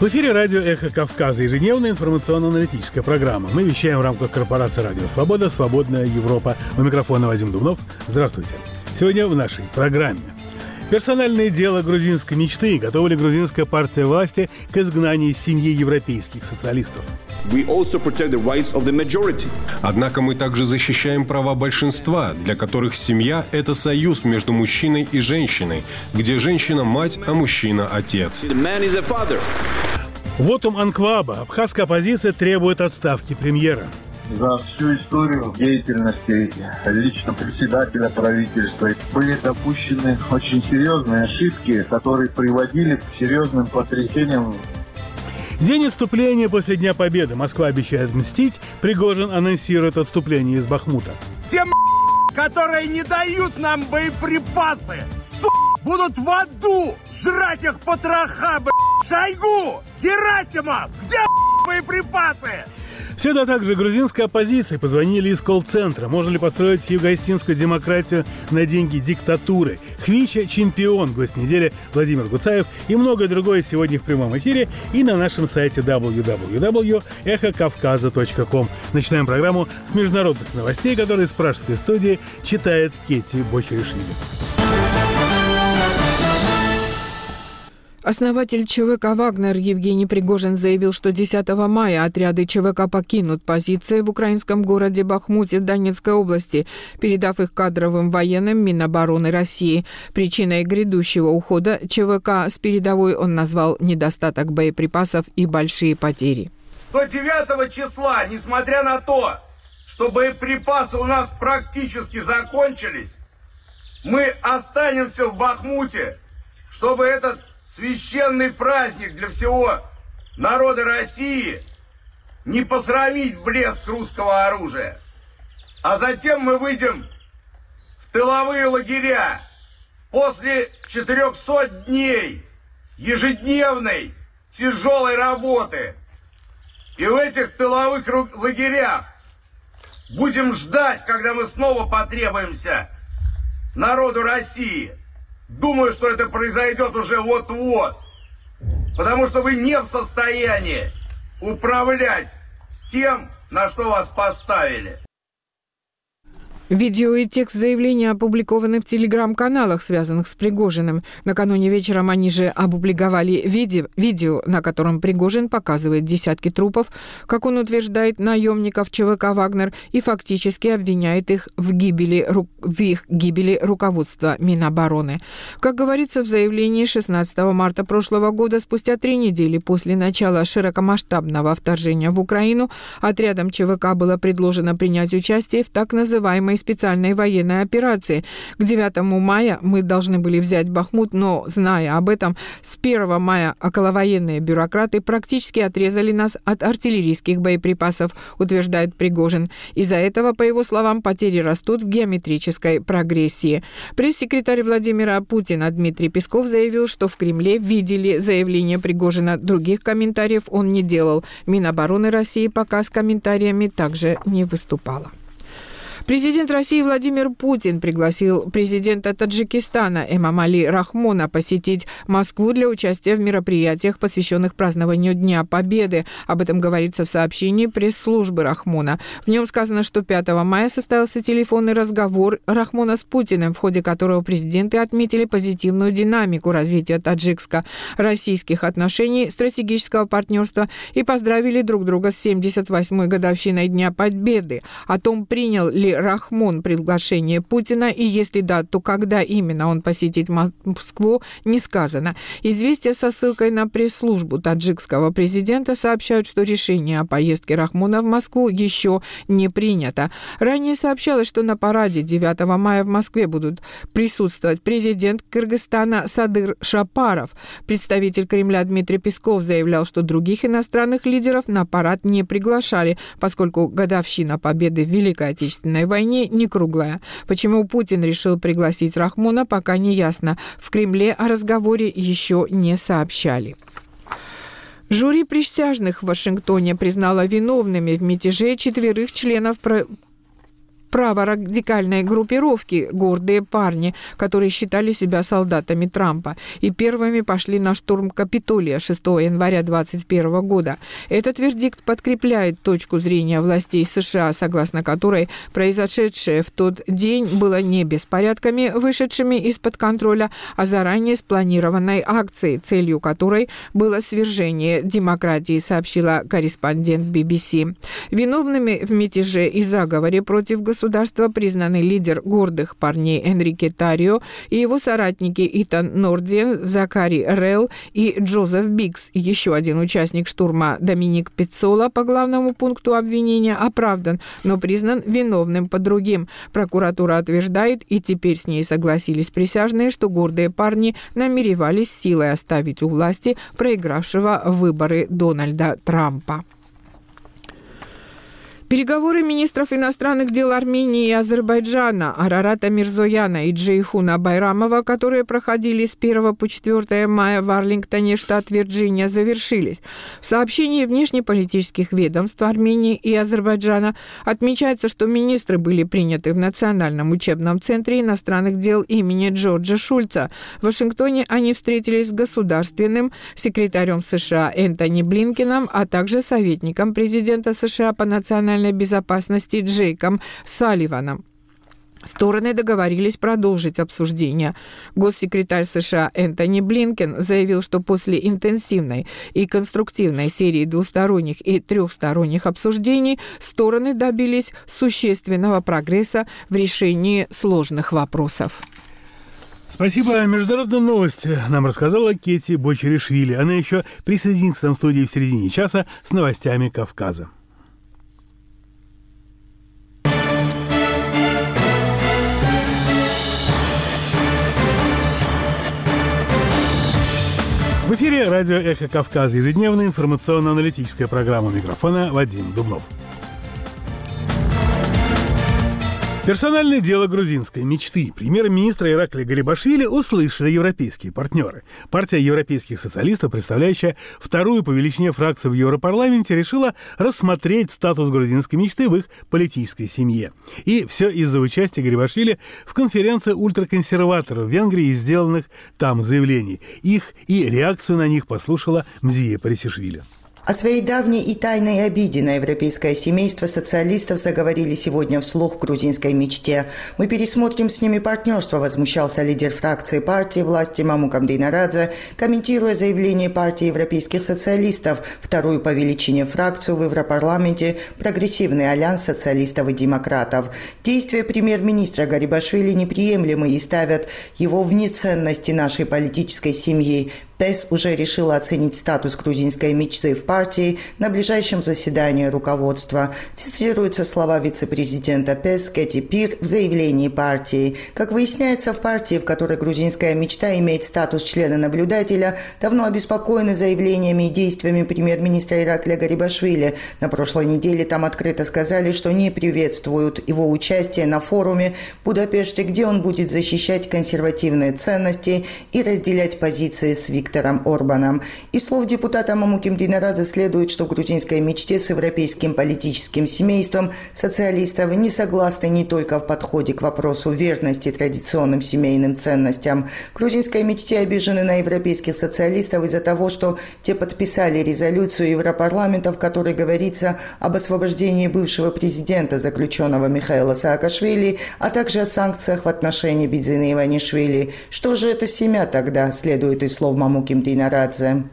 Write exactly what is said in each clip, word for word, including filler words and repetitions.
В эфире радио «Эхо Кавказа», ежедневная информационно-аналитическая программа. Мы вещаем в рамках корпорации «Радио Свобода», «Свободная Европа». У микрофона Вадим Дубнов. Здравствуйте. Сегодня в нашей программе. Персональное дело грузинской мечты. Готова ли грузинская партия власти к изгнанию из семьи европейских социалистов? We also protect the rights of the majority. Однако мы также защищаем права большинства, для которых семья – это союз между мужчиной и женщиной, где женщина – мать, а мужчина – отец. The man is a father. Вотум Анкваба. Абхазская оппозиция требует отставки премьера. За всю историю деятельности лично председателя правительства были допущены очень серьезные ошибки, которые приводили к серьезным потрясениям. День отступления после Дня Победы. Москва обещает мстить. Пригожин анонсирует отступление из Бахмута. Те, которые не дают нам боеприпасы, будут в аду жрать их потроха, Шойгу! Герасимов! Где боеприпасы? Все это также грузинской оппозиции. Позвонили из колл-центра. Можно ли построить юго-осетинскую демократию на деньги диктатуры? Хвича чемпион. Гость недели Владимир Гуцаев и многое другое сегодня в прямом эфире и на нашем сайте дабл ю дабл ю дабл ю точка эхо кавказа точка ком. Начинаем программу с международных новостей, которые из пражской студии читает Кетти Бочеришвили. Основатель ЧВК «Вагнер» Евгений Пригожин заявил, что десятого мая отряды ЧВК покинут позиции в украинском городе Бахмуте в Донецкой области, передав их кадровым военным Минобороны России. Причиной грядущего ухода ЧВК с передовой он назвал недостаток боеприпасов и большие потери. До девятого числа, несмотря на то, что боеприпасы у нас практически закончились, мы останемся в Бахмуте, чтобы этот священный праздник для всего народа России не посрамить блеск русского оружия. А затем мы выйдем в тыловые лагеря после четырехсот дней ежедневной тяжелой работы. И в этих тыловых лагерях будем ждать, когда мы снова потребуемся народу России. Думаю, что это произойдет уже вот-вот, потому что вы не в состоянии управлять тем, на что вас поставили. Видео и текст заявления опубликованы в телеграм-каналах, связанных с Пригожиным. Накануне вечером они же опубликовали видео, видео, на котором Пригожин показывает десятки трупов, как он утверждает, наемников ЧВК «Вагнер» и фактически обвиняет их в, гибели, в их гибели руководства Минобороны. Как говорится в заявлении шестнадцатого марта прошлого года, спустя три недели после начала широкомасштабного вторжения в Украину, отрядам ЧВК было предложено принять участие в так называемой специальной военной операции. К девятому мая мы должны были взять Бахмут, но, зная об этом, с первого мая околовоенные бюрократы практически отрезали нас от артиллерийских боеприпасов, утверждает Пригожин. Из-за этого, по его словам, потери растут в геометрической прогрессии. Пресс-секретарь Владимира Путина Дмитрий Песков заявил, что в Кремле видели заявление Пригожина. Других комментариев он не делал. Минобороны России пока с комментариями также не выступала. Президент России Владимир Путин пригласил президента Таджикистана Эмомали Рахмона посетить Москву для участия в мероприятиях, посвященных празднованию Дня Победы. Об этом говорится в сообщении пресс-службы Рахмона. В нем сказано, что пятого мая состоялся телефонный разговор Рахмона с Путиным, в ходе которого президенты отметили позитивную динамику развития таджикско-российских отношений, стратегического партнерства и поздравили друг друга с семьдесят восьмой годовщиной Дня Победы. О том, принял ли Рахмон приглашение Путина, и если да, то когда именно он посетит Москву, не сказано. Известия со ссылкой на пресс-службу таджикского президента сообщают, что решение о поездке Рахмона в Москву еще не принято. Ранее сообщалось, что на параде девятого мая в Москве будут присутствовать президент Кыргызстана Садыр Шапаров. Представитель Кремля Дмитрий Песков заявлял, что других иностранных лидеров на парад не приглашали, поскольку годовщина победы в Великой Отечественной войне не круглая. Почему Путин решил пригласить Рахмона, пока не ясно. В Кремле о разговоре еще не сообщали. Жюри присяжных в Вашингтоне признало виновными в мятеже четверых членов праворадикальной группировки «Гордые парни», которые считали себя солдатами Трампа и первыми пошли на штурм Капитолия шестого января двадцать первого года. Этот вердикт подкрепляет точку зрения властей США, согласно которой произошедшее в тот день было не беспорядками, вышедшими из-под контроля, а заранее спланированной акцией, целью которой было свержение демократии, сообщила корреспондент би би си. Виновными в мятеже и заговоре против государства признаны лидер «Гордых парней» Энрике Тарио и его соратники Итан Нордиен, Закари Релл и Джозеф Бикс. Еще один участник штурма Доминик Пиццола по главному пункту обвинения оправдан, но признан виновным по другим. Прокуратура утверждает, и теперь с ней согласились присяжные, что «Гордые парни» намеревались силой оставить у власти проигравшего выборы Дональда Трампа. Переговоры министров иностранных дел Армении и Азербайджана Арарата Мирзояна и Джейхуна Байрамова, которые проходили с первого по четвёртое мая в Арлингтоне, штат Вирджиния, завершились. В сообщении внешнеполитических ведомств Армении и Азербайджана отмечается, что министры были приняты в Национальном учебном центре иностранных дел имени Джорджа Шульца. В Вашингтоне они встретились с государственным секретарем США Энтони Блинкеном, а также советником президента США по национальной безопасности Джейком Салливаном. Стороны договорились продолжить обсуждение. Госсекретарь США Энтони Блинкен заявил, что после интенсивной и конструктивной серии двусторонних и трехсторонних обсуждений стороны добились существенного прогресса в решении сложных вопросов. Спасибо. Международные новости нам рассказала Кети Бочеришвили. Она еще присоединится к нам в студии в середине часа с новостями Кавказа. В эфире радио «Эхо Кавказа», ежедневная информационно-аналитическая программа. Микрофона Вадим Дубнов. Персональное дело грузинской мечты. Премьер-министра Ираклия Гарибашвили услышали европейские партнеры. Партия европейских социалистов, представляющая вторую по величине фракцию в Европарламенте, решила рассмотреть статус грузинской мечты в их политической семье. И все из-за участия Гарибашвили в конференции ультраконсерваторов в Венгрии и сделанных там заявлений. Их и реакцию на них послушала Мзия Парисишвили. О своей давней и тайной обиде на европейское семейство социалистов заговорили сегодня вслух в грузинской мечте. «Мы пересмотрим с ними партнерство», возмущался лидер фракции партии власти Мамукам Дейнарадзе, комментируя заявление партии европейских социалистов, вторую по величине фракцию в Европарламенте «Прогрессивный альянс социалистов и демократов». Действия премьер-министра Гарибашвили неприемлемы и ставят его вне ценности нашей политической семьи. ПЭС уже решила оценить статус грузинской мечты в партии на ближайшем заседании руководства. Цитируются слова вице-президента ПЭС Кэти Пир в заявлении партии. Как выясняется, в партии, в которой грузинская мечта имеет статус члена-наблюдателя, давно обеспокоены заявлениями и действиями премьер-министра Ираклия Гарибашвили. На прошлой неделе там открыто сказали, что не приветствуют его участие на форуме в Будапеште, где он будет защищать консервативные ценности и разделять позиции с Виктором Виктором Орбаном. Из слов депутата Мамуким Дейнарадзе следует, что в грузинской мечте с европейским политическим семейством социалистов не согласны не только в подходе к вопросу верности традиционным семейным ценностям. В грузинской мечте обижены на европейских социалистов из-за того, что те подписали резолюцию Европарламента, в которой говорится об освобождении бывшего президента, заключенного Михаила Саакашвили, а также о санкциях в отношении Бидзины Иванишвили. Что же это семья тогда, следует из слов Мамуким Дейнарадзе.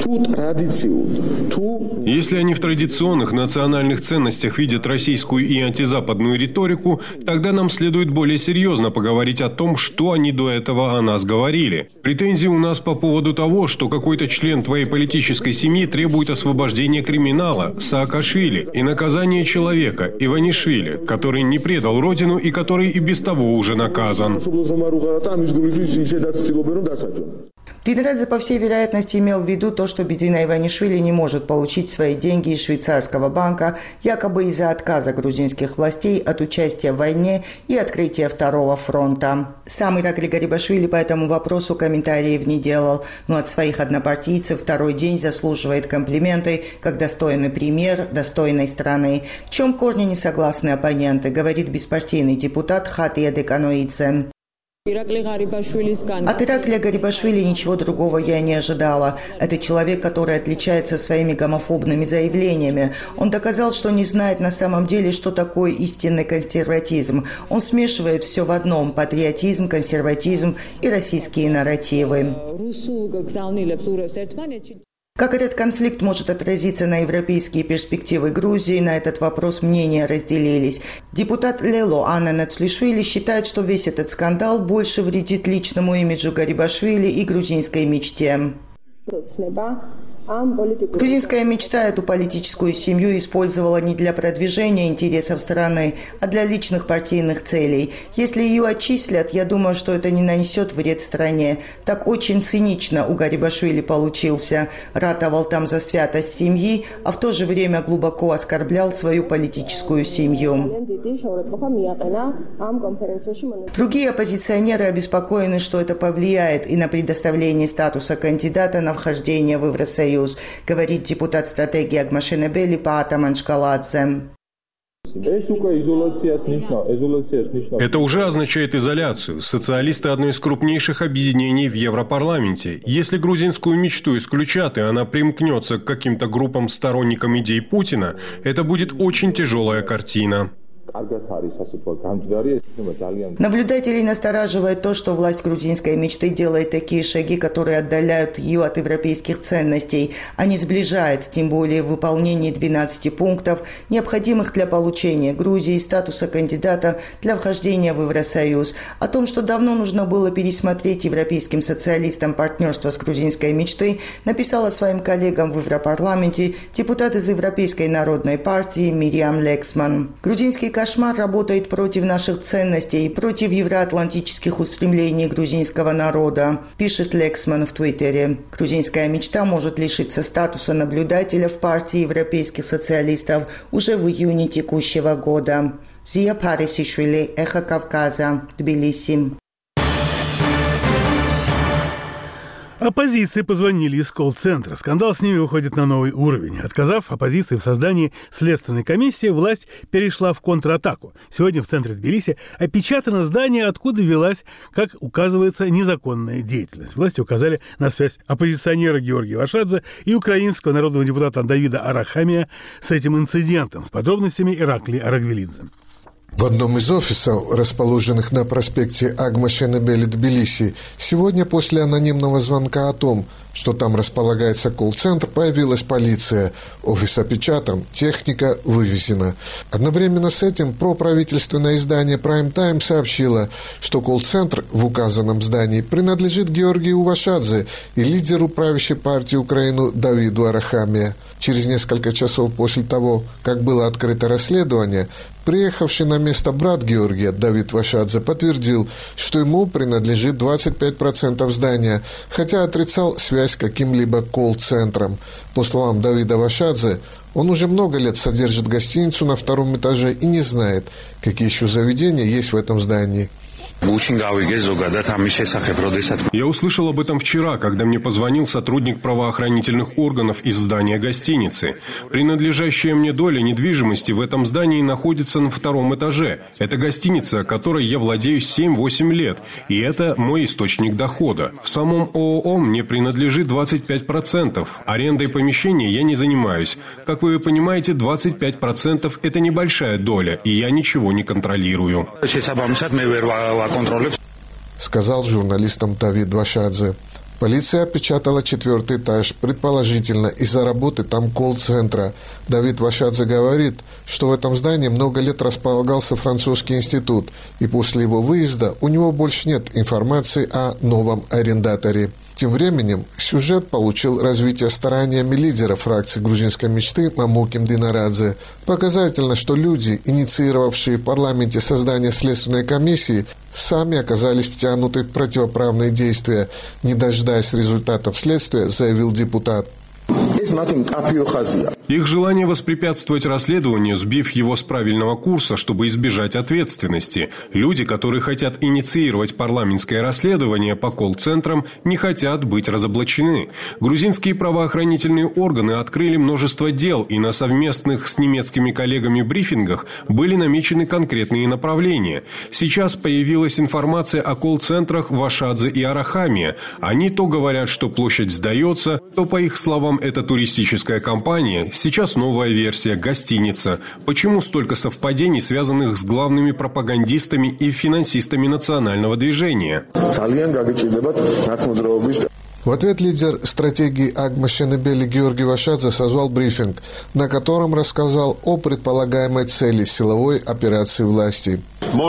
Если они в традиционных национальных ценностях видят российскую и антизападную риторику, тогда нам следует более серьезно поговорить о том, что они до этого о нас говорили. Претензии у нас по поводу того, что какой-то член твоей политической семьи требует освобождения криминала, Саакашвили, и наказания человека, Иванишвили, который не предал родину и который и без того уже наказан. В Тинрадзе, по всей вероятности, имел в виду то, что Бедина Иванишвили не может получить свои деньги из швейцарского банка якобы из-за отказа грузинских властей от участия в войне и открытия второго фронта. Сам Ираклий Гарибашвили по этому вопросу комментариев не делал, но от своих однопартийцев второй день заслуживает комплименты как достойный пример достойной страны. В чем корни не согласны оппоненты, говорит беспартийный депутат Хатия Деканоидзе. От Ираклия Гарибашвили ничего другого я не ожидала. Это человек, который отличается своими гомофобными заявлениями. Он доказал, что не знает на самом деле, что такое истинный консерватизм. Он смешивает все в одном – патриотизм, консерватизм и российские нарративы. Как этот конфликт может отразиться на европейские перспективы Грузии, на этот вопрос мнения разделились. Депутат Лело Анна Нацлишвили считает, что весь этот скандал больше вредит личному имиджу Гарибашвили и грузинской мечте. Грузинская мечта эту политическую семью использовала не для продвижения интересов страны, а для личных партийных целей. Если ее отчислят, я думаю, что это не нанесет вред стране. Так очень цинично у Гарибашвили получился. Ратовал там за святость семьи, а в то же время глубоко оскорблял свою политическую семью. Другие оппозиционеры обеспокоены, что это повлияет и на предоставление статуса кандидата на вхождение в Евросоюз, говорит депутат стратегии Агмашенебели Паата Маншкаладзе. Это уже означает изоляцию. Социалисты – одно из крупнейших объединений в Европарламенте. Если грузинскую мечту исключат, и она примкнется к каким-то группам сторонникам идей Путина, это будет очень тяжелая картина. Наблюдателей настораживает то, что власть грузинской мечты делает такие шаги, которые отдаляют ее от европейских ценностей, а не сближает, тем более в выполнении двенадцати пунктов, необходимых для получения Грузии статуса кандидата для вхождения в Евросоюз. О том, что давно нужно было пересмотреть европейским социалистам партнерство с грузинской мечтой, написала своим коллегам в Европарламенте депутат из Европейской народной партии Мириам Лексман. Грузинский кошмар работает против наших ценностей, против евроатлантических устремлений грузинского народа, пишет Лексман в Твиттере. Грузинская мечта может лишиться статуса наблюдателя в партии европейских социалистов уже в июне текущего года. Зия Парисишвили, Эхо Кавказа, Тбилиси. Оппозиции позвонили из колл-центра. Скандал с ними выходит на новый уровень. Отказав оппозиции в создании следственной комиссии, власть перешла в контратаку. Сегодня в центре Тбилиси опечатано здание, откуда велась, как указывается, незаконная деятельность. Власти указали на связь оппозиционера Георгия Вашадзе и украинского народного депутата Давида Арахамия с этим инцидентом. С подробностями Ираклий Арагвелидзе. В одном из офисов, расположенных на проспекте Агмашенебели Тбилиси, сегодня после анонимного звонка о том, что там располагается колл-центр, появилась полиция. Офис опечатан, техника вывезена. Одновременно с этим проправительственное издание Prime Time сообщило, что колл-центр в указанном здании принадлежит Георгию Вашадзе и лидеру правящей партии Украину Давиду Арахамия. Через несколько часов после того, как было открыто расследование, приехавший на место брат Георгия, Давид Вашадзе, подтвердил, что ему принадлежит двадцать пять процентов здания, хотя отрицал связь с каким-либо колл-центром. По словам Давида Вашадзе, он уже много лет содержит гостиницу на втором этаже и не знает, какие еще заведения есть в этом здании. Я услышал об этом вчера, когда мне позвонил сотрудник правоохранительных органов из здания гостиницы. Принадлежащая мне доля недвижимости в этом здании находится на втором этаже. Это гостиница, которой я владею семь-восемь лет, и это мой источник дохода. В самом ООО мне принадлежит двадцать пять процентов. Арендой помещения я не занимаюсь. Как вы понимаете, двадцать пять процентов – это небольшая доля, и я ничего не контролирую. Сказал журналистам Давид Вашадзе. Полиция опечатала четвертый этаж, предположительно из-за работы там колл-центра. Давид Вашадзе говорит, что в этом здании много лет располагался французский институт, и после его выезда у него больше нет информации о новом арендаторе. Тем временем сюжет получил развитие стараниями лидера фракции грузинской мечты Мамуки Мдинарадзе. Показательно, что люди, инициировавшие в парламенте создание следственной комиссии, сами оказались втянуты в противоправные действия. Не дожидаясь результатов следствия, заявил депутат. Их желание воспрепятствовать расследованию, сбив его с правильного курса, чтобы избежать ответственности. Люди, которые хотят инициировать парламентское расследование по колл-центрам, не хотят быть разоблачены. Грузинские правоохранительные органы открыли множество дел, и на совместных с немецкими коллегами брифингах были намечены конкретные направления. Сейчас появилась информация о колл-центрах в Ашадзе и Арахамии. Они то говорят, что площадь сдается, то, по их словам, это туристическая компания, сейчас новая версия – гостиница. Почему столько совпадений, связанных с главными пропагандистами и финансистами национального движения? В ответ лидер стратегии Агма Шенебели Георгий Вашадзе созвал брифинг, на котором рассказал о предполагаемой цели силовой операции власти.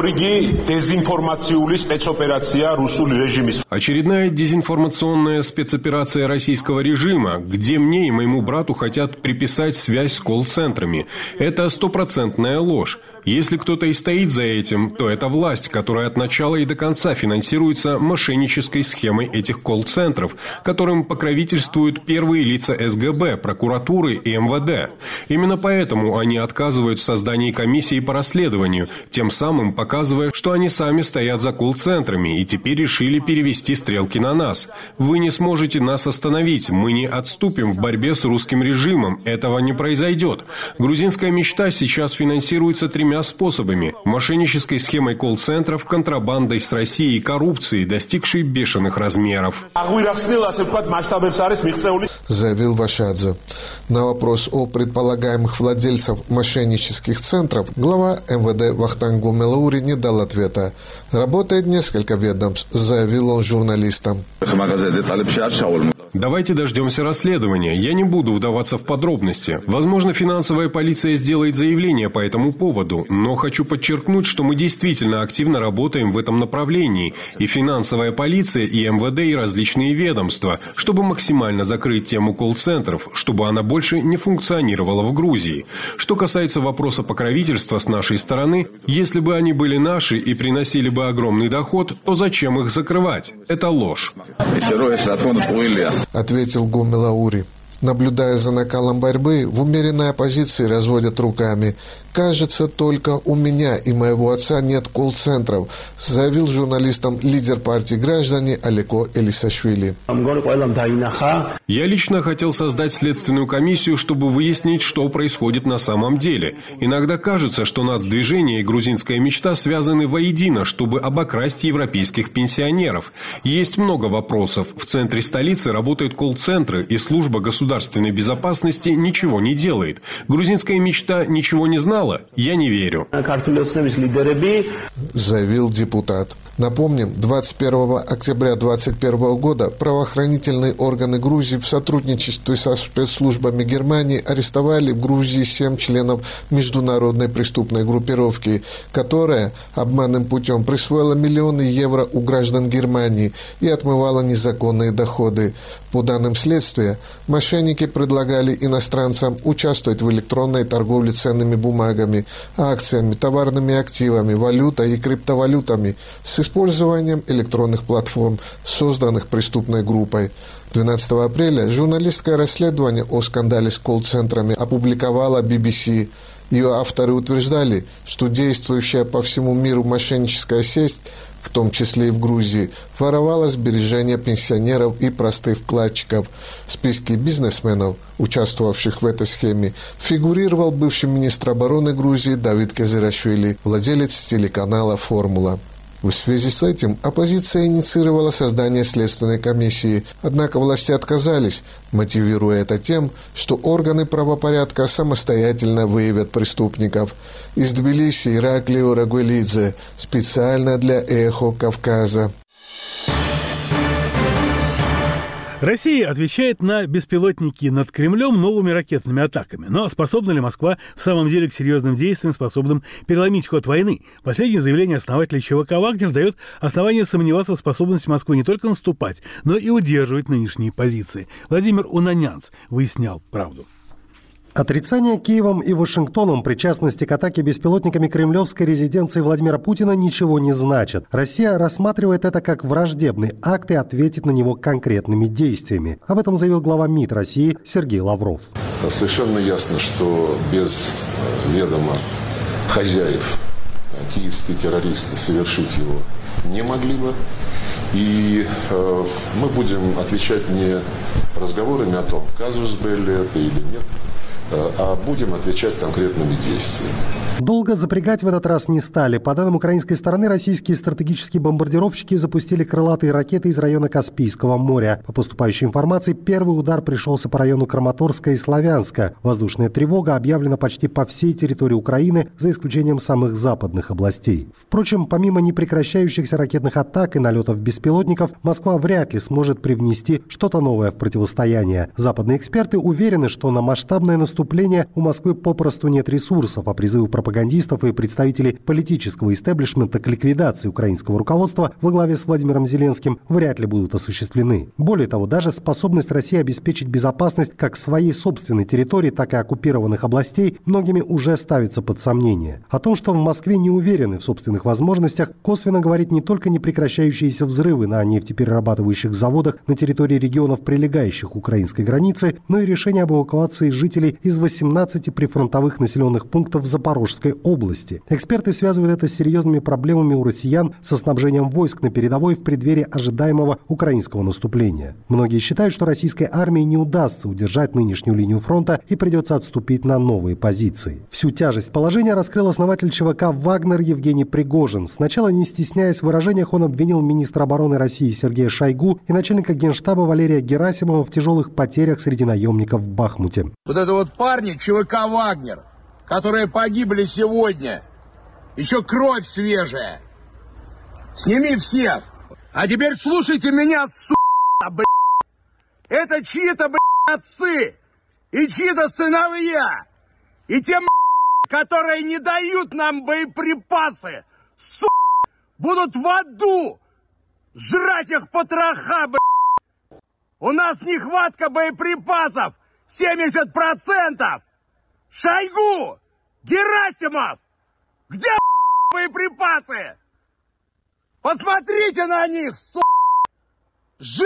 Очередная дезинформационная спецоперация российского режима, где мне и моему брату хотят приписать связь с колл-центрами. Это стопроцентная ложь. Если кто-то и стоит за этим, то это власть, которая от начала и до конца финансируется мошеннической схемой этих колл-центров, которым покровительствуют первые лица эс гэ бэ, прокуратуры и эм вэ дэ. Именно поэтому они отказывают в создании комиссии по расследованию, тем самым показывая, что они сами стоят за колл-центрами и теперь решили перевести стрелки на нас. Вы не сможете нас остановить, мы не отступим в борьбе с русским режимом, этого не произойдет. Грузинская мечта сейчас финансируется тремя способами: мошеннической схемой колл-центров, контрабандой с Россией и коррупцией, достигшей бешеных размеров. Заявил Вашадзе. На вопрос о предполагаемых владельцев мошеннических центров глава эм вэ дэ Вахтанг Гумелаури не дал ответа. Работает несколько ведомств, заявил он журналистам. Давайте дождемся расследования. Я не буду вдаваться в подробности. Возможно, финансовая полиция сделает заявление по этому поводу, но хочу подчеркнуть, что мы действительно активно работаем в этом направлении. И финансовая полиция, и эм вэ дэ, и различные ведомства, чтобы максимально закрыть тему колл-центров, чтобы она больше не функционировала в Грузии. Что касается вопроса покровительства с нашей стороны, если бы они были наши и приносили бы огромный доход, то зачем их закрывать? Это ложь. Ответил Гумелаури. Наблюдая за накалом борьбы, в умеренной оппозиции разводят руками. «Кажется, только у меня и моего отца нет колл-центров», заявил журналистам лидер партии «Граждане» Алеко Элисашвили. Я лично хотел создать следственную комиссию, чтобы выяснить, что происходит на самом деле. Иногда кажется, что нацдвижение и грузинская мечта связаны воедино, чтобы обокрасть европейских пенсионеров. Есть много вопросов. В центре столицы работают колл-центры, и служба государственной безопасности ничего не делает. Грузинская мечта ничего не знала? Я не верю. Заявил депутат. Напомним, двадцать первого октября две тысячи двадцать первого года правоохранительные органы Грузии в сотрудничестве со спецслужбами Германии арестовали в Грузии семь членов международной преступной группировки, которая обманным путем присвоила миллионы евро у граждан Германии и отмывала незаконные доходы. По данным следствия, мошенники предлагали иностранцам участвовать в электронной торговле ценными бумагами, акциями, товарными активами, валютой и криптовалютами с использованием электронных платформ, созданных преступной группой. двенадцатого апреля журналистское расследование о скандале с колл-центрами опубликовала би би си. Ее авторы утверждали, что действующая по всему миру мошенническая сеть, в том числе и в Грузии, воровала сбережения пенсионеров и простых вкладчиков. В списке бизнесменов, участвовавших в этой схеме, фигурировал бывший министр обороны Грузии Давид Кезирашвили, владелец телеканала «Формула». В связи с этим оппозиция инициировала создание следственной комиссии, однако власти отказались, мотивируя это тем, что органы правопорядка самостоятельно выявят преступников. Из Тбилиси Ираклио Рагуэлидзе, специально для «Эхо Кавказа». Россия отвечает на беспилотники над Кремлем новыми ракетными атаками. Но способна ли Москва в самом деле к серьезным действиям, способным переломить ход войны? Последнее заявление основателя ЧВК «Вагнер» дает основание сомневаться в способности Москвы не только наступать, но и удерживать нынешние позиции. Владимир Унанянц выяснял правду. Отрицание Киевом и Вашингтоном причастности к атаке беспилотниками кремлевской резиденции Владимира Путина ничего не значит. Россия рассматривает это как враждебный акт и ответит на него конкретными действиями. Об этом заявил глава МИД России Сергей Лавров. Совершенно ясно, что без ведома хозяев киевские террористы совершить его не могли бы. И э, мы будем отвечать не разговорами о том, казус белли это или нет, а будем отвечать конкретными действиями. Долго запрягать в этот раз не стали. По данным украинской стороны, российские стратегические бомбардировщики запустили крылатые ракеты из района Каспийского моря. По поступающей информации, первый удар пришелся по району Краматорска и Славянска. Воздушная тревога объявлена почти по всей территории Украины, за исключением самых западных областей. Впрочем, помимо непрекращающихся ракетных атак и налетов беспилотников, Москва вряд ли сможет привнести что-то новое в противостояние. Западные эксперты уверены, что на масштабное наступление у Москвы попросту нет ресурсов, а призывы пропагандистов и представителей политического истеблишмента к ликвидации украинского руководства во главе с Владимиром Зеленским вряд ли будут осуществлены. Более того, даже способность России обеспечить безопасность как своей собственной территории, так и оккупированных областей многими уже ставится под сомнение. О том, что в Москве не уверены в собственных возможностях, косвенно говорит не только непрекращающиеся взрывы на нефтеперерабатывающих заводах на территории регионов, прилегающих к украинской границе, но и решение об эвакуации жителей из восемнадцати прифронтовых населенных пунктов Запорожской области. Эксперты связывают это с серьезными проблемами у россиян со снабжением войск на передовой в преддверии ожидаемого украинского наступления. Многие считают, что российской армии не удастся удержать нынешнюю линию фронта и придется отступить на новые позиции. Всю тяжесть положения раскрыл основатель ЧВК «Вагнер» Евгений Пригожин. Сначала, не стесняясь в выражениях, он обвинил министра обороны России Сергея Шойгу и начальника генштаба Валерия Герасимова в тяжелых потерях среди наемников в Бахмуте. Вот это вот парни ЧВК «Вагнер», которые погибли сегодня. Еще кровь свежая. Сними всех. А теперь слушайте меня, сука, блядь. Это чьи-то, блядь, отцы. И чьи-то сыновья. И те, блядь, которые не дают нам боеприпасы, сука, будут в аду жрать их потроха, блядь. У нас нехватка боеприпасов. семьдесят процентов! Шойгу! Герасимов! Где боеприпасы? Посмотрите на них, сука! Ж...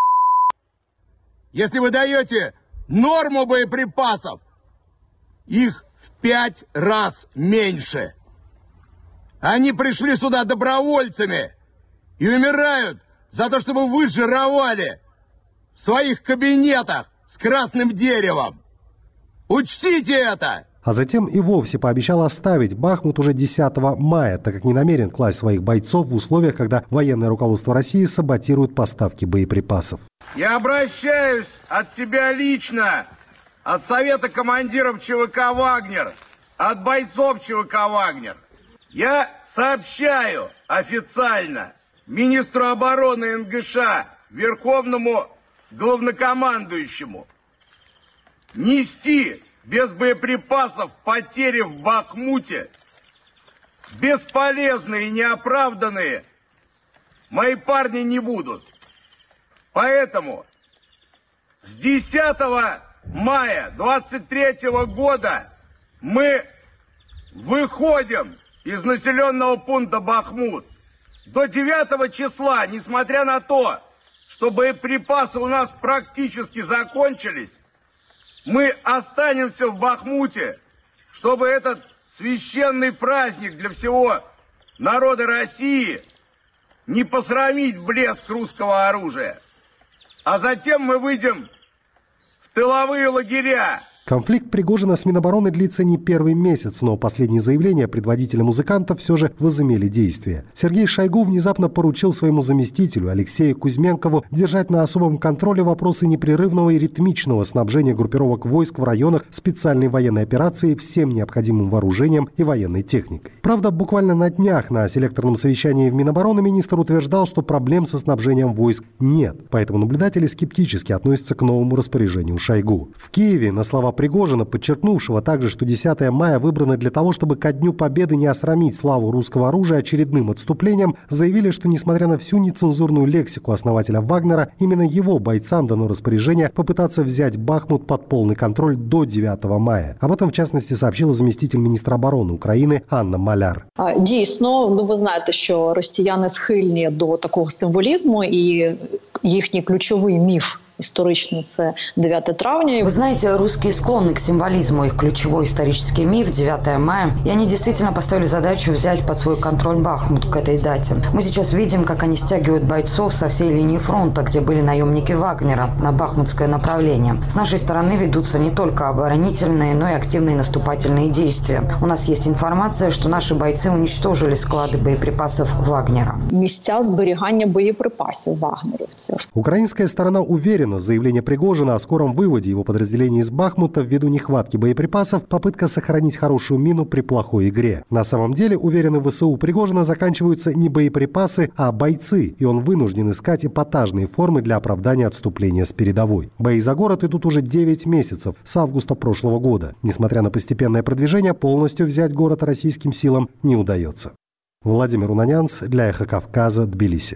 Если вы даете норму боеприпасов, их в пять раз меньше. Они пришли сюда добровольцами и умирают за то, чтобы вы жировали в своих кабинетах с красным деревом. Учтите это! А затем и вовсе пообещал оставить Бахмут уже десятого мая, так как не намерен класть своих бойцов в условиях, когда военное руководство России саботирует поставки боеприпасов. Я обращаюсь от себя лично, от Совета командиров ЧВК «Вагнер», от бойцов ЧВК «Вагнер». Я сообщаю официально министру обороны эн гэ ша, верховному главнокомандующему, нести без боеприпасов потери в Бахмуте, бесполезные и неоправданные, мои парни не будут. Поэтому с десятого мая двадцать третьего года мы выходим из населенного пункта Бахмут. До девятого числа, несмотря на то, что боеприпасы у нас практически закончились, мы останемся в Бахмуте, чтобы этот священный праздник для всего народа России не посрамить блеск русского оружия. А затем мы выйдем в тыловые лагеря Конфликт Пригожина с Минобороны длится не первый месяц, но последние заявления предводителя музыкантов все же возымели действие. Сергей Шойгу внезапно поручил своему заместителю Алексею Кузьменкову держать на особом контроле вопросы непрерывного и ритмичного снабжения группировок войск в районах специальной военной операции всем необходимым вооружением и военной техникой. Правда, буквально на днях на селекторном совещании в Минобороны министр утверждал, что проблем со снабжением войск нет. Поэтому наблюдатели скептически относятся к новому распоряжению Шойгу. В Киеве, на слова Пригожина, подчеркнувшего также, что десятое мая выбрано для того, чтобы ко Дню Победы не осрамить славу русского оружия очередным отступлением, заявили, что несмотря на всю нецензурную лексику основателя Вагнера, именно его бойцам дано распоряжение попытаться взять Бахмут под полный контроль до девятого мая. Об этом, в частности, сообщила заместитель министра обороны України Анна Маляр. Дійсно, ну ви знаєте, що росіяни схильні до такого символізму, і їхній ключовий міф историчный, это девятое травня. Вы знаете, русские склонны к символизму. Их ключевой исторический миф – девятое мая. И они действительно поставили задачу взять под свой контроль Бахмут к этой дате. Мы сейчас видим, как они стягивают бойцов со всей линии фронта, где были наемники Вагнера, на бахмутское направление. С нашей стороны ведутся не только оборонительные, но и активные наступательные действия. У нас есть информация, что наши бойцы уничтожили склады боеприпасов Вагнера. Места зберігання боеприпасов вагнеровцев. Украинская сторона уверена, заявление Пригожина о скором выводе его подразделений из Бахмута ввиду нехватки боеприпасов – попытка сохранить хорошую мину при плохой игре. На самом деле, уверены в ВСУ Пригожина, заканчиваются не боеприпасы, а бойцы, и он вынужден искать эпатажные формы для оправдания отступления с передовой. Бои за город идут уже девять месяцев, с августа прошлого года. Несмотря на постепенное продвижение, полностью взять город российским силам не удается. Владимир Унанянц для «Эхо Кавказа», Тбилиси.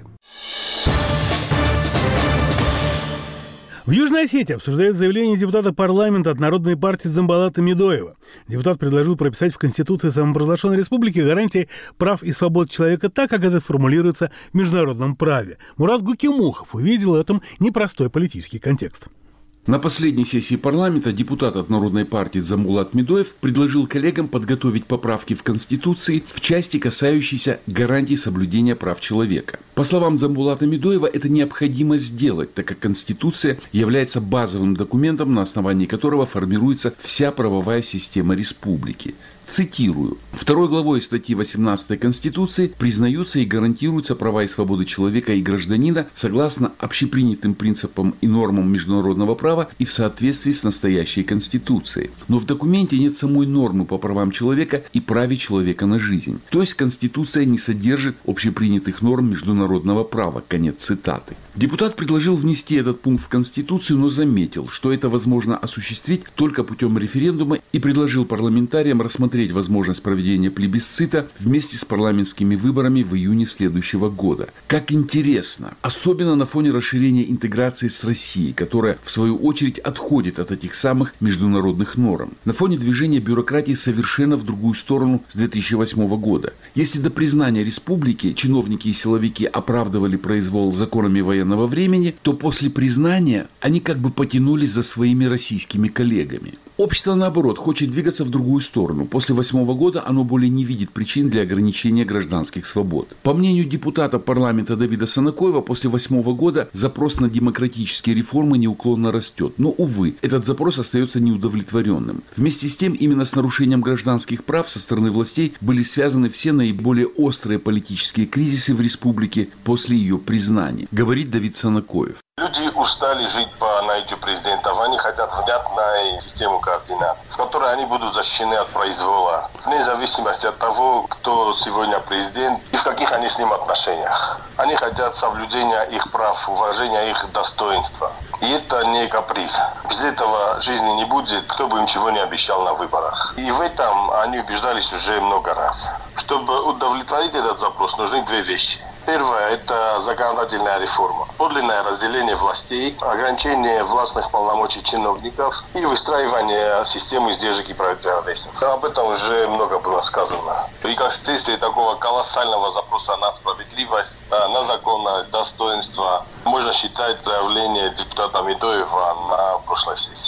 В Южной Осетии обсуждают заявление депутата парламента от Народной партии Дзамбалата Медоева. Депутат предложил прописать в Конституции самопровозглашенной республики гарантии прав и свобод человека так, как это формулируется в международном праве. Мурат Гукимухов увидел в этом непростой политический контекст. На последней сессии парламента депутат от Народной партии Дзамбулат Медоев предложил коллегам подготовить поправки в Конституции в части, касающейся гарантий соблюдения прав человека. По словам Дзамбулата Медоева, это необходимо сделать, так как Конституция является базовым документом, на основании которого формируется вся правовая система республики. Цитирую. Второй главой статьи восемнадцатой Конституции признаются и гарантируются права и свободы человека и гражданина согласно общепринятым принципам и нормам международного права и в соответствии с настоящей Конституцией. Но в документе нет самой нормы по правам человека и праве человека на жизнь. То есть Конституция не содержит общепринятых норм международного права. Конец цитаты. Депутат предложил внести этот пункт в Конституцию, но заметил, что это возможно осуществить только путем референдума и предложил парламентариям рассмотреть возможность проведения плебисцита вместе с парламентскими выборами в июне следующего года. Как интересно, особенно на фоне расширения интеграции с Россией, которая в свою очередь отходит от этих самых международных норм. На фоне движения бюрократии совершенно в другую сторону с две тысячи восьмого года. Если до признания республики чиновники и силовики оправдывали произвол законами военного времени, то после признания они как бы потянулись за своими российскими коллегами. Общество, наоборот, хочет двигаться в другую сторону. После восьмого года оно более не видит причин для ограничения гражданских свобод. По мнению депутата парламента Давида Санакоева, после восьмого года запрос на демократические реформы неуклонно растет. Но, увы, этот запрос остается неудовлетворенным. Вместе с тем, именно с нарушением гражданских прав со стороны властей были связаны все наиболее острые политические кризисы в республике после ее признания, говорит Давид Санакоев. Люди устали жить по наитию президентов, они хотят внятную систему координат, в которой они будут защищены от произвола, вне зависимости от того, кто сегодня президент и в каких они с ним отношениях. Они хотят соблюдения их прав, уважения их достоинства. И это не каприз. Без этого жизни не будет, кто бы им чего не обещал на выборах. И в этом они убеждались уже много раз. Чтобы удовлетворить этот запрос, нужны две вещи. Первое – это законодательная реформа, подлинное разделение властей, ограничение властных полномочий чиновников и выстраивание системы сдержек и противовесов. Об этом уже много было сказано. И как следствие такого колоссального запроса на справедливость, на законность, достоинство, можно считать заявление депутата Медоева на прошлой сессии.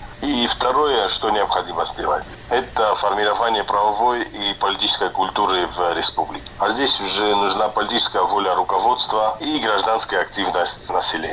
И второе, что необходимо сделать, это формирование правовой и политической культуры в республике. А здесь уже нужна политическая воля руководства и гражданская активность населения.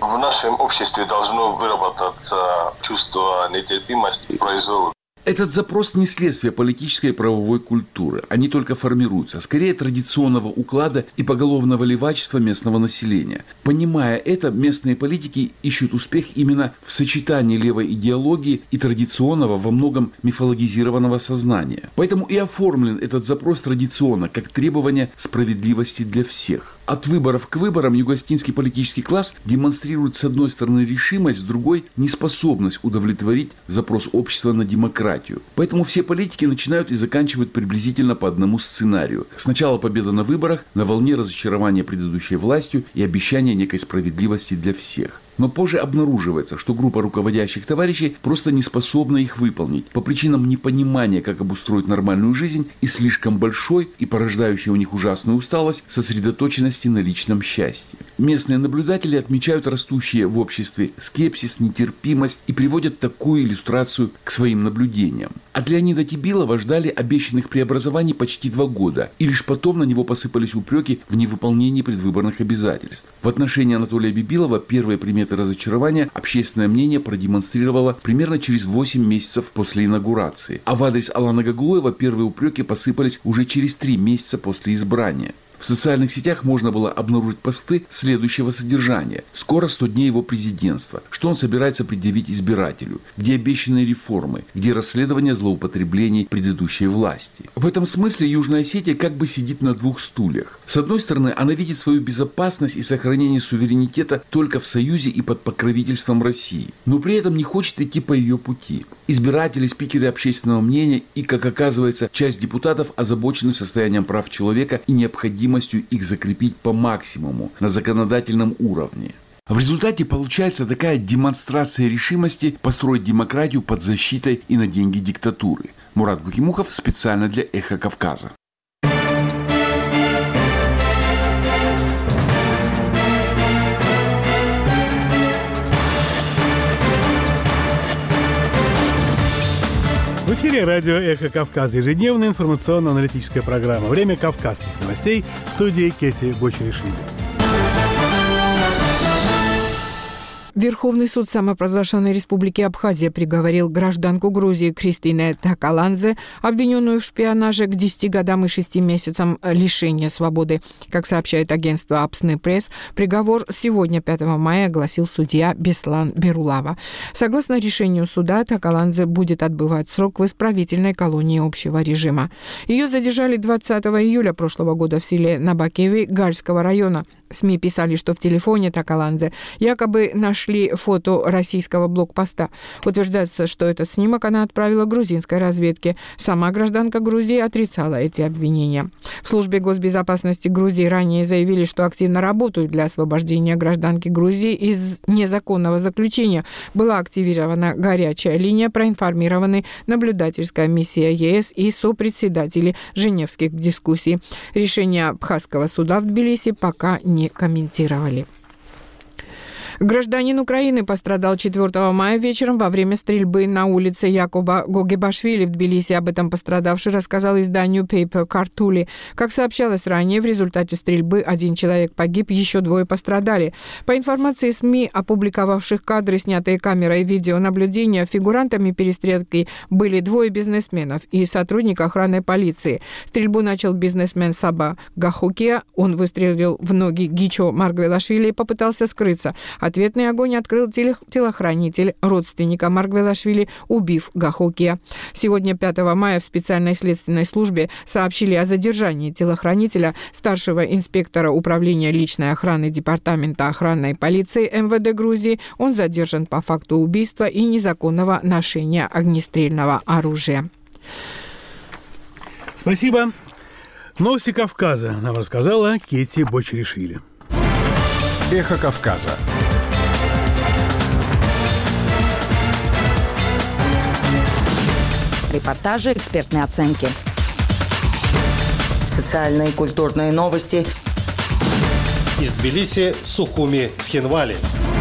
В нашем обществе должно выработаться чувство нетерпимости к произволу. Этот запрос не следствие политической и правовой культуры. Они только формируются, скорее традиционного уклада и поголовного левачества местного населения. Понимая это, местные политики ищут успех именно в сочетании левой идеологии и традиционного, во многом мифологизированного сознания. Поэтому и оформлен этот запрос традиционно, как требование справедливости для всех. От выборов к выборам югоостинский политический класс демонстрирует с одной стороны решимость, с другой – неспособность удовлетворить запрос общества на демократию. Поэтому все политики начинают и заканчивают приблизительно по одному сценарию. Сначала победа на выборах, на волне разочарования предыдущей властью и обещания некой справедливости для всех. Но позже обнаруживается, что группа руководящих товарищей просто не способна их выполнить по причинам непонимания, как обустроить нормальную жизнь, и слишком большой и порождающей у них ужасную усталость сосредоточенности на личном счастье. Местные наблюдатели отмечают растущие в обществе скепсис, нетерпимость и приводят такую иллюстрацию к своим наблюдениям. От Леонида Тибилова ждали обещанных преобразований почти два года, и лишь потом на него посыпались упреки в невыполнении предвыборных обязательств. В отношении Анатолия Бибилова первые приметы разочарования общественное мнение продемонстрировало примерно через восемь месяцев после инаугурации. А в адрес Алана Гаглоева первые упреки посыпались уже через три месяца после избрания. В социальных сетях можно было обнаружить посты следующего содержания. Скоро сто дней его президентства. Что он собирается предъявить избирателю? Где обещанные реформы? Где расследование злоупотреблений предыдущей власти? В этом смысле Южная Осетия как бы сидит на двух стульях. С одной стороны, она видит свою безопасность и сохранение суверенитета только в союзе и под покровительством России. Но при этом не хочет идти по ее пути. Избиратели, спикеры общественного мнения и, как оказывается, часть депутатов озабочены состоянием прав человека и необходимостью их закрепить по максимуму на законодательном уровне. В результате получается такая демонстрация решимости построить демократию под защитой и на деньги диктатуры. Мурат Гукимухов специально для «Эхо Кавказа». В эфире радио «Эхо Кавказа», ежедневная информационно-аналитическая программа. Время кавказских новостей. В студии Кети Бочеришвили. Верховный суд самопровозглашенной республики Абхазия приговорил гражданку Грузии Кристине Такаланзе, обвиненную в шпионаже, к десяти годам и шести месяцам лишения свободы. Как сообщает агентство Апсны Пресс, приговор сегодня, пятого мая, огласил судья Беслан Берулава. Согласно решению суда, Такаланзе будет отбывать срок в исправительной колонии общего режима. Ее задержали двадцатого июля прошлого года в селе Набакеви Гальского района. СМИ писали, что в телефоне Такаланзе якобы нашли фото российского блокпоста. Утверждается, что этот снимок она отправила грузинской разведке. Сама гражданка Грузии отрицала эти обвинения. В службе госбезопасности Грузии ранее заявили, что активно работают для освобождения гражданки Грузии из незаконного заключения. Была активирована горячая линия, проинформированы наблюдательская миссия ЕС и сопредседатели женевских дискуссий. Решение Абхазского суда в Тбилиси пока не комментировали. Гражданин Украины пострадал четвёртого мая вечером во время стрельбы на улице Якоба Гогебашвили в Тбилиси. Об этом пострадавший рассказал изданию Paper Cartuli. Как сообщалось ранее, в результате стрельбы один человек погиб, еще двое пострадали. По информации СМИ, опубликовавших кадры, снятые камерой видеонаблюдения, фигурантами перестрелки были двое бизнесменов и сотрудник охраны полиции. Стрельбу начал бизнесмен Саба Гахукия. Он выстрелил в ноги Гичо Маргвелашвили и попытался скрыться. Ответный огонь открыл телохранитель родственника Маргвелашвили, убив Гахукия. Сегодня, пятого мая, в специальной следственной службе сообщили о задержании телохранителя, старшего инспектора управления личной охраны Департамента охранной полиции эм вэ дэ Грузии. Он задержан по факту убийства и незаконного ношения огнестрельного оружия. Спасибо. Новости Кавказа нам рассказала Кети Бочеришвили. «Эхо Кавказа». Репортажи, экспертные оценки. Социальные и культурные новости. Из Тбилиси, Сухуми, Цхинвали.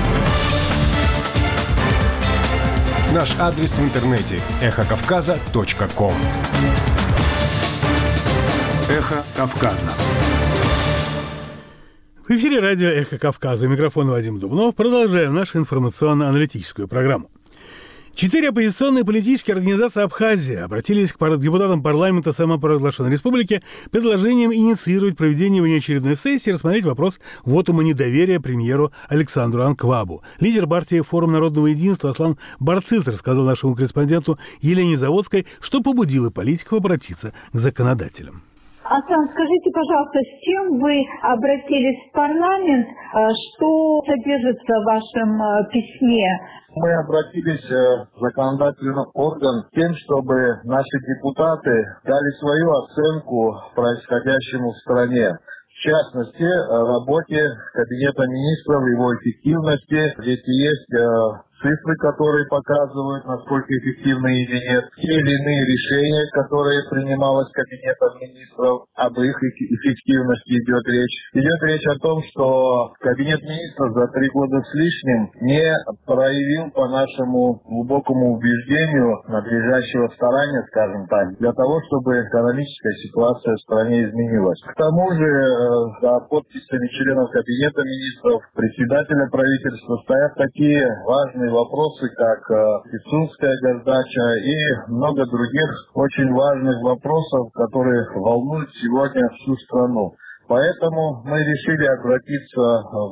Наш адрес в интернете – эхо кавказа точка ком. «Эхо Кавказа». В эфире радио «Эхо Кавказа». У микрофона Вадим Дубнов. Продолжаем нашу информационно-аналитическую программу. Четыре оппозиционные политические организации Абхазии обратились к депутатам парламента самопровозглашенной республики с предложением инициировать проведение внеочередной сессии и рассмотреть вопрос вотума недоверия премьеру Александру Анквабу. Лидер партии «Форум народного единства» Аслан Барцис рассказал нашему корреспонденту Елене Заводской, что побудило политиков обратиться к законодателям. Аслан, скажите, пожалуйста, с чем вы обратились в парламент, что содержится в вашем письме? Мы обратились в законодательный орган с тем, чтобы наши депутаты дали свою оценку происходящему в стране. В частности, работе Кабинета министров, его эффективности. Здесь есть цифры, которые показывают, насколько эффективны или нет. Те или иные решения, которые принималось Кабинетом министров, об их эффективности идет речь. Идет речь о том, что Кабинет министров за три года с лишним не проявил, по нашему глубокому убеждению, надлежащего старания, скажем так, для того, чтобы экономическая ситуация в стране изменилась. К тому же, за подписями членов Кабинета министров, председателя правительства стоят такие важные вопросы, как Пицунская госдача и много других очень важных вопросов, которые волнуют сегодня всю страну. Поэтому мы решили обратиться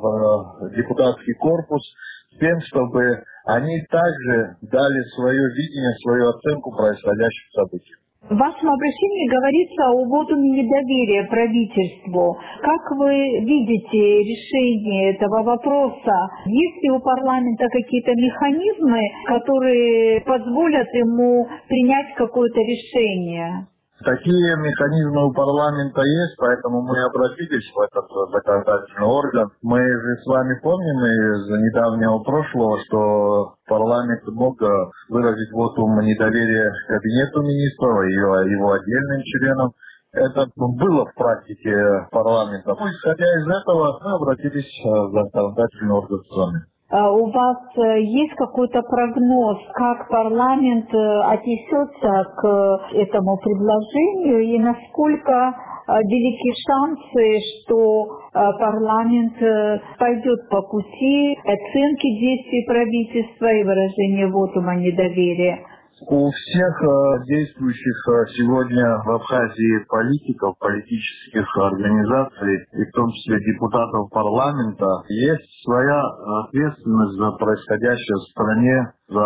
в депутатский корпус с тем, чтобы они также дали свое видение, свою оценку происходящих событий. В вашем обращении говорится о вотуме недоверия правительству. Как вы видите решение этого вопроса? Есть ли у парламента какие-то механизмы, которые позволят ему принять какое-то решение? Такие механизмы у парламента есть, поэтому мы обратились в этот законодательный орган. Мы же с вами помним из недавнего прошлого, что парламент мог выразить вотум недоверия Кабинету министров и его отдельным членам. Это было в практике парламента. Ну, исходя из этого, мы обратились в законодательный орган с вами. У вас есть какой-то прогноз, как парламент отнесется к этому предложению и насколько велики шансы, что парламент пойдет по пути оценки действий правительства и выражения вотума недоверия? У всех действующих сегодня в Абхазии политиков, политических организаций, и в том числе депутатов парламента, есть своя ответственность за происходящее в стране,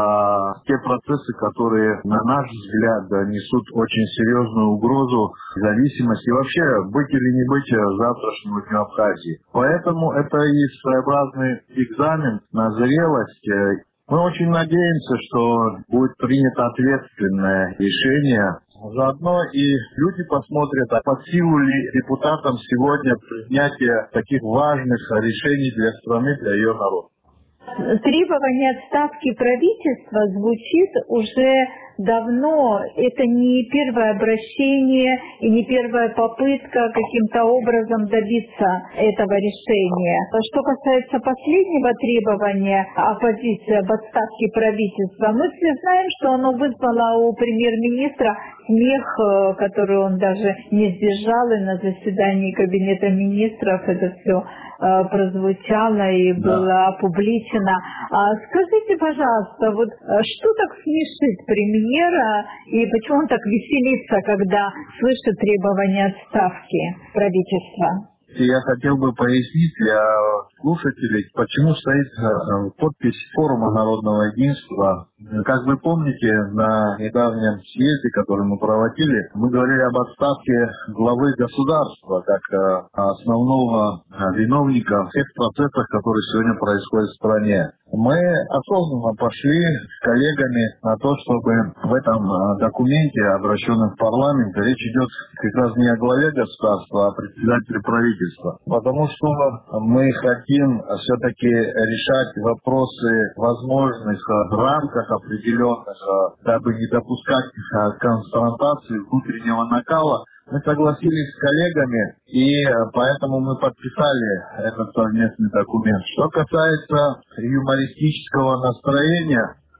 за те процессы, которые, на наш взгляд, несут очень серьезную угрозу зависимости, и вообще быть или не быть завтрашнему дню Абхазии. Поэтому это и своеобразный экзамен на зрелость. Мы очень надеемся, что будет принято ответственное решение. Заодно и люди посмотрят, а под силу ли депутатам сегодня принятие таких важных решений для страны, для ее народа. Требование отставки правительства звучит уже давно. Это не первое обращение и не первая попытка каким-то образом добиться этого решения. Что касается последнего требования оппозиции об отставке правительства, мы все знаем, что оно вызвало у премьер-министра смех, который он даже не сдержал, и на заседании Кабинета министров это все прозвучало и было да. опубличено. А скажите, пожалуйста, вот что так смешит премьера и почему он так веселится, когда слышит требования отставки правительства? Я хотел бы пояснить для слушателей, почему стоит подпись Форума народного единства. Как вы помните, на недавнем съезде, который мы проводили, мы говорили об отставке главы государства как основного виновника всех процессов, которые сегодня происходят в стране. Мы осознанно пошли с коллегами на то, чтобы в этом документе, обращенном в парламент, речь идет как раз не о главе государства, а о председателе правительства. Потому что мы хотим все-таки решать вопросы возможных рамках определенных, дабы не допускать конфронтации, внутреннего накала. Мы согласились с коллегами, и поэтому мы подписали этот совместный документ. Что касается юмористического настроения,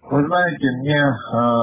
Вы знаете, мне э,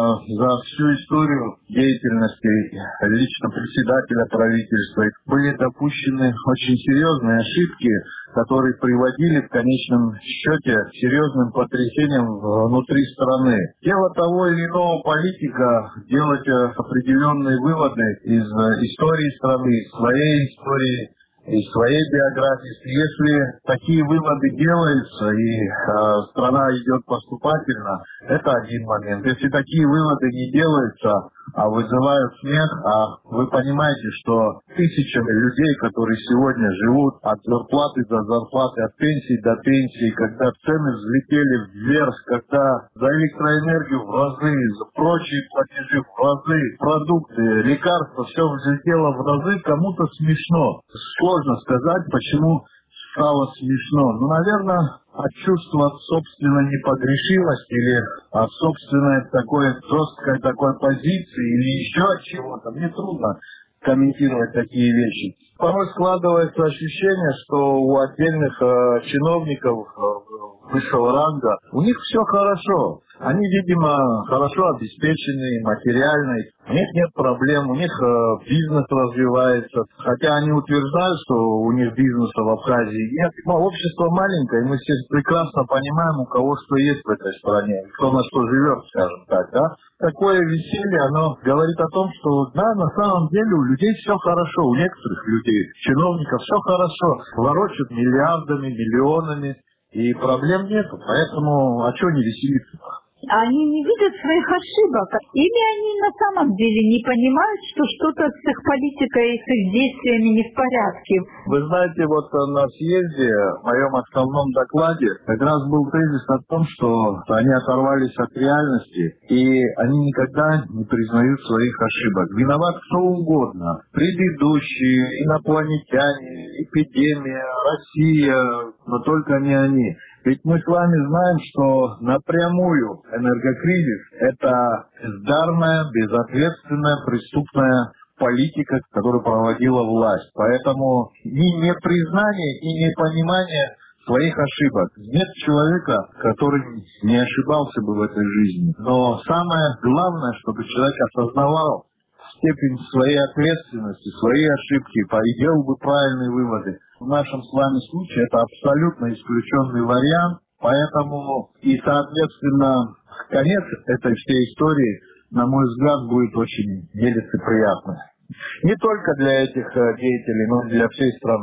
за всю историю деятельности лично председателя правительства были допущены очень серьезные ошибки, которые приводили в конечном счете к серьезным потрясениям внутри страны. Дело того или иного политика делать определенные выводы из истории страны, из своей истории, из своей биографии. Если такие выводы делаются и э, страна идет поступательно, это один момент. Если такие выводы не делаются, а вызывают смех, а вы понимаете, что тысячами людей, которые сегодня живут от зарплаты до зарплаты, от пенсии до пенсии, когда цены взлетели вверх, когда за электроэнергию в разы, за прочие платежи в разы, продукты, лекарства, все взлетело в разы, кому-то смешно. Сложно сказать, почему стало смешно. Ну, наверное, от чувства собственной непогрешимости или от собственной такой жесткой такой позиции или еще от чего-то. Мне трудно комментировать такие вещи. Порой складывается ощущение, что у отдельных э, чиновников э, высшего ранга у них все хорошо. Они, видимо, хорошо обеспечены материально, у них нет проблем, у них э, бизнес развивается. Хотя они утверждают, что у них бизнеса в Абхазии нет. Но общество маленькое, и мы все прекрасно понимаем, у кого что есть в этой стране, кто на что живет, скажем так, да. Такое веселье, оно говорит о том, что, да, на самом деле у людей все хорошо, у некоторых людей, чиновников все хорошо, ворочат миллиардами, миллионами, и проблем нет, поэтому а чего не веселиться? Они не видят своих ошибок. Или они на самом деле не понимают, что что-то с их политикой и с их действиями не в порядке. Вы знаете, вот на съезде, в моем основном докладе, как раз был тезис о том, что они оторвались от реальности, и они никогда не признают своих ошибок. Виноват кто угодно. Предыдущие, инопланетяне, эпидемия, Россия, но только не они. Ведь мы с вами знаем, что напрямую энергокризис – это бездарная, безответственная, преступная политика, которую проводила власть. Поэтому ни непризнание и непонимание своих ошибок. Нет человека, который не ошибался бы в этой жизни. Но самое главное, чтобы человек осознавал степень своей ответственности, свои ошибки, и делал бы правильные выводы. В нашем с вами случае это абсолютно исключенный вариант, поэтому и, соответственно, конец этой всей истории, на мой взгляд, будет очень нелицеприятным. Не только для этих деятелей, но и для всей страны.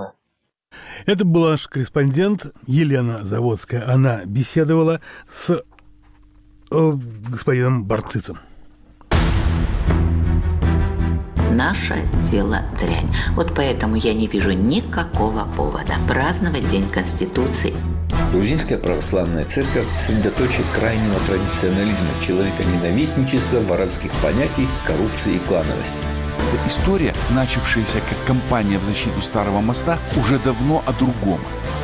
Это был наш корреспондент Елена Заводская. Она беседовала с э, господином Барцицем. Наше дело дрянь. Вот поэтому я не вижу никакого повода праздновать День Конституции. Грузинская православная церковь – средоточие крайнего традиционализма, человеконенавистничества, воровских понятий, коррупции и клановости. Эта история, начавшаяся как кампания в защиту Старого моста, уже давно о другом.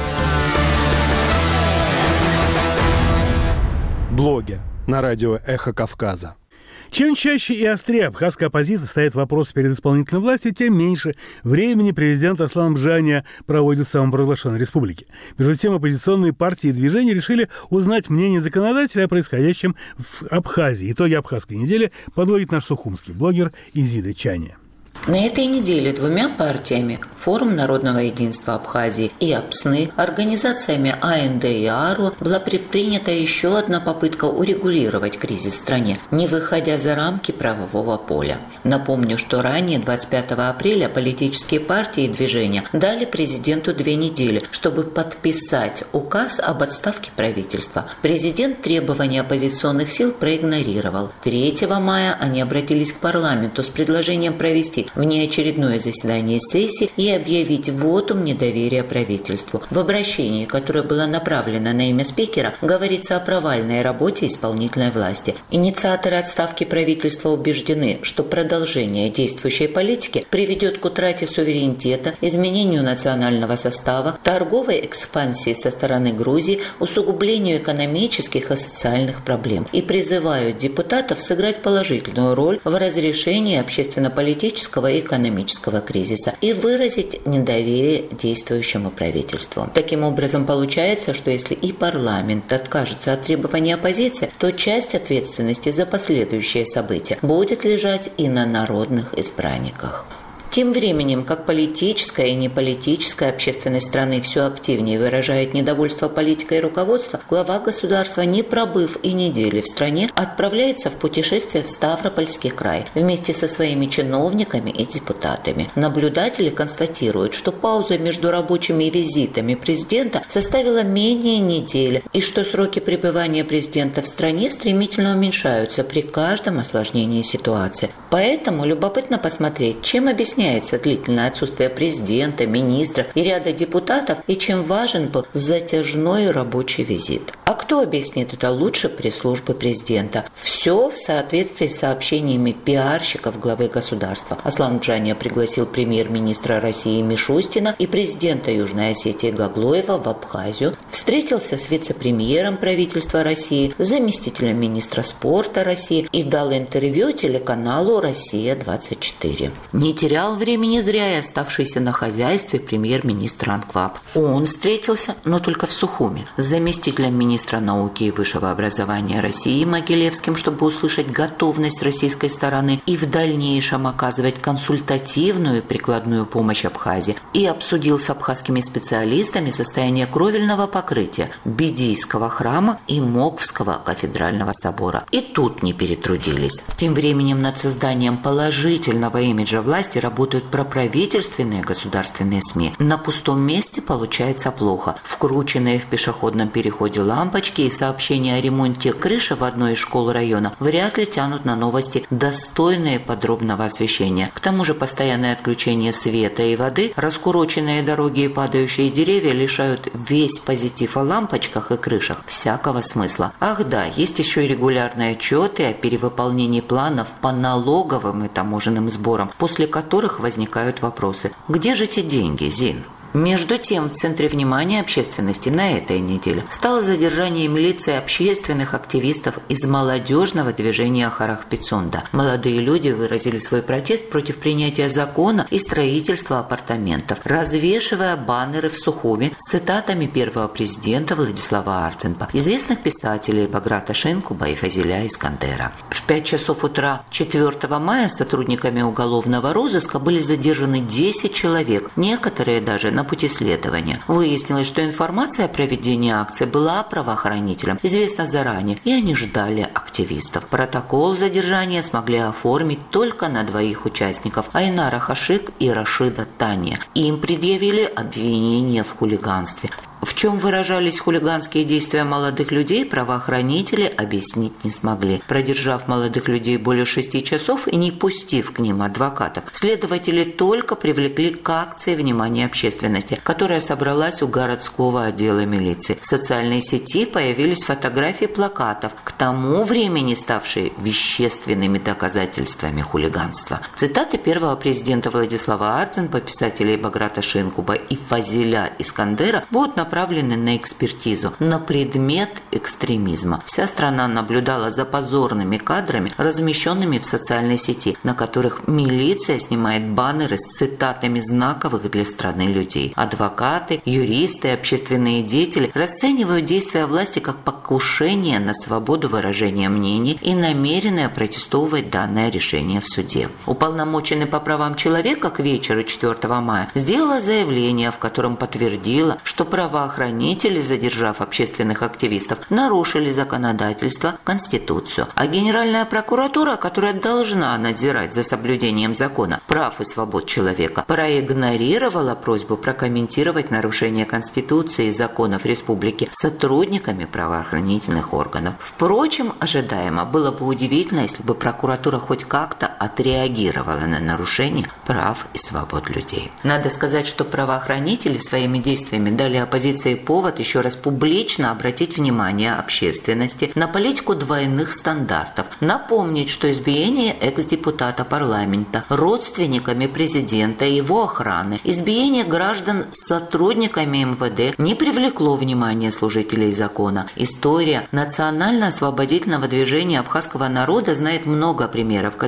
Блоги на радио «Эхо Кавказа». Чем чаще и острее абхазская оппозиция ставит вопросы перед исполнительной властью, тем меньше времени президент Аслан Бжания проводит в самопровозглашенной республике. Между тем, оппозиционные партии и движения решили узнать мнение законодателя о происходящем в Абхазии. Итоги абхазской недели подводит наш сухумский блогер Изида Чаня. На этой неделе двумя партиями – Форум народного единства Абхазии и АПСНы, организациями АНД и АРУ была предпринята еще одна попытка урегулировать кризис в стране, не выходя за рамки правового поля. Напомню, что ранее, двадцать пятого апреля, политические партии и движения дали президенту две недели, чтобы подписать указ об отставке правительства. Президент требования оппозиционных сил проигнорировал. третьего мая они обратились к парламенту с предложением провести внеочередное заседание сессии и объявить вотум недоверия правительству. В обращении, которое было направлено на имя спикера, говорится о провальной работе исполнительной власти. Инициаторы отставки правительства убеждены, что продолжение действующей политики приведет к утрате суверенитета, изменению национального состава, торговой экспансии со стороны Грузии, усугублению экономических и социальных проблем и призывают депутатов сыграть положительную роль в разрешении общественно-политического политического и экономического кризиса и выразить недоверие действующему правительству. Таким образом, получается, что если и парламент откажется от требований оппозиции, то часть ответственности за последующие события будет лежать и на народных избранниках. Тем временем, как политическая и неполитическая общественность страны все активнее выражает недовольство политикой и руководства, глава государства, не пробыв и недели в стране, отправляется в путешествие в Ставропольский край вместе со своими чиновниками и депутатами. Наблюдатели констатируют, что пауза между рабочими визитами президента составила менее недели и что сроки пребывания президента в стране стремительно уменьшаются при каждом осложнении ситуации. Поэтому любопытно посмотреть, чем объясняется длительное отсутствие президента, министров и ряда депутатов, и чем важен был затяжной рабочий визит. А кто объяснит это лучше пресс-службы президента? Все в соответствии с сообщениями пиарщиков главы государства. Аслан Джания пригласил премьер-министра России Мишустина и президента Южной Осетии Гаглоева в Абхазию, встретился с вице-премьером правительства России, заместителем министра спорта России и дал интервью телеканалу «Россия-двадцать четыре». Не терял времени зря и оставшийся на хозяйстве премьер-министр Анкваб. Он встретился, но только в Сухуми, с заместителем министра науки и высшего образования России Могилевским, чтобы услышать готовность российской стороны и в дальнейшем оказывать консультативную и прикладную помощь Абхазии, и обсудил с абхазскими специалистами состояние кровельного покрытия Бедийского храма и Моквского кафедрального собора. И тут не перетрудились. Тем временем над созданием положительного имиджа власти работают проправительственные государственные СМИ. На пустом месте получается плохо. Вкрученные в пешеходном переходе лампочки и сообщения о ремонте крыши в одной из школ района вряд ли тянут на новости, достойные подробного освещения. К тому же постоянное отключение света и воды, раскуроченные дороги и падающие деревья лишают весь позитив о лампочках и крышах всякого смысла. Ах да, есть еще и регулярные отчеты о перевыполнении планов по налоговым и таможенным сборам, после которых возникают вопросы. Где же те деньги, Зин? Между тем, в центре внимания общественности на этой неделе стало задержание милиции общественных активистов из молодежного движения Харах-Пицунда. Молодые люди выразили свой протест против принятия закона и строительства апартаментов, развешивая баннеры в Сухуми с цитатами первого президента Владислава Арценпа, известных писателей Баграта Шинкуба и Фазиля Искандера. В пять часов утра четвёртого мая сотрудниками уголовного розыска были задержаны десять человек, некоторые даже на пути следования. Выяснилось, что информация о проведении акции была правоохранителям известна заранее, и они ждали активистов. Протокол задержания смогли оформить только на двоих участников – Айнара Хашик и Рашида Тания. Им предъявили обвинение в хулиганстве. В чем выражались хулиганские действия молодых людей, правоохранители объяснить не смогли. Продержав молодых людей более шести часов и не пустив к ним адвокатов, следователи только привлекли к акции внимание общественности, которая собралась у городского отдела милиции. В социальной сети появились фотографии плакатов, к тому времени ставшие вещественными доказательствами хулиганства. Цитаты первого президента Владислава Арценпа, писателей Баграта Шинкуба и Фазиля Искандера будут направлены направлены на экспертизу на предмет экстремизма. Вся страна наблюдала за позорными кадрами, размещенными в социальной сети, на которых милиция снимает баннеры с цитатами знаковых для страны людей. Адвокаты, юристы, общественные деятели расценивают действия власти как покушение на свободу выражения мнений и намеренное протестовывать данное решение в суде. Уполномоченный по правам человека к вечеру четвёртого мая сделала заявление, в котором подтвердила, что права Правоохранители, задержав общественных активистов, нарушили законодательство, Конституцию. А Генеральная прокуратура, которая должна надзирать за соблюдением закона, прав и свобод человека, проигнорировала просьбу прокомментировать нарушение Конституции и законов республики сотрудниками правоохранительных органов. Впрочем, ожидаемо было бы удивительно, если бы прокуратура хоть как-то отреагировала на нарушение прав и свобод людей. Надо сказать, что правоохранители своими действиями дали оппозиции повод еще раз публично обратить внимание общественности на политику двойных стандартов, напомнить, что избиение экс-депутата парламента родственниками президента и его охраны, избиение граждан сотрудниками эм вэ дэ не привлекло внимания служителей закона. История национально-освободительного движения абхазского народа знает много примеров, когда представители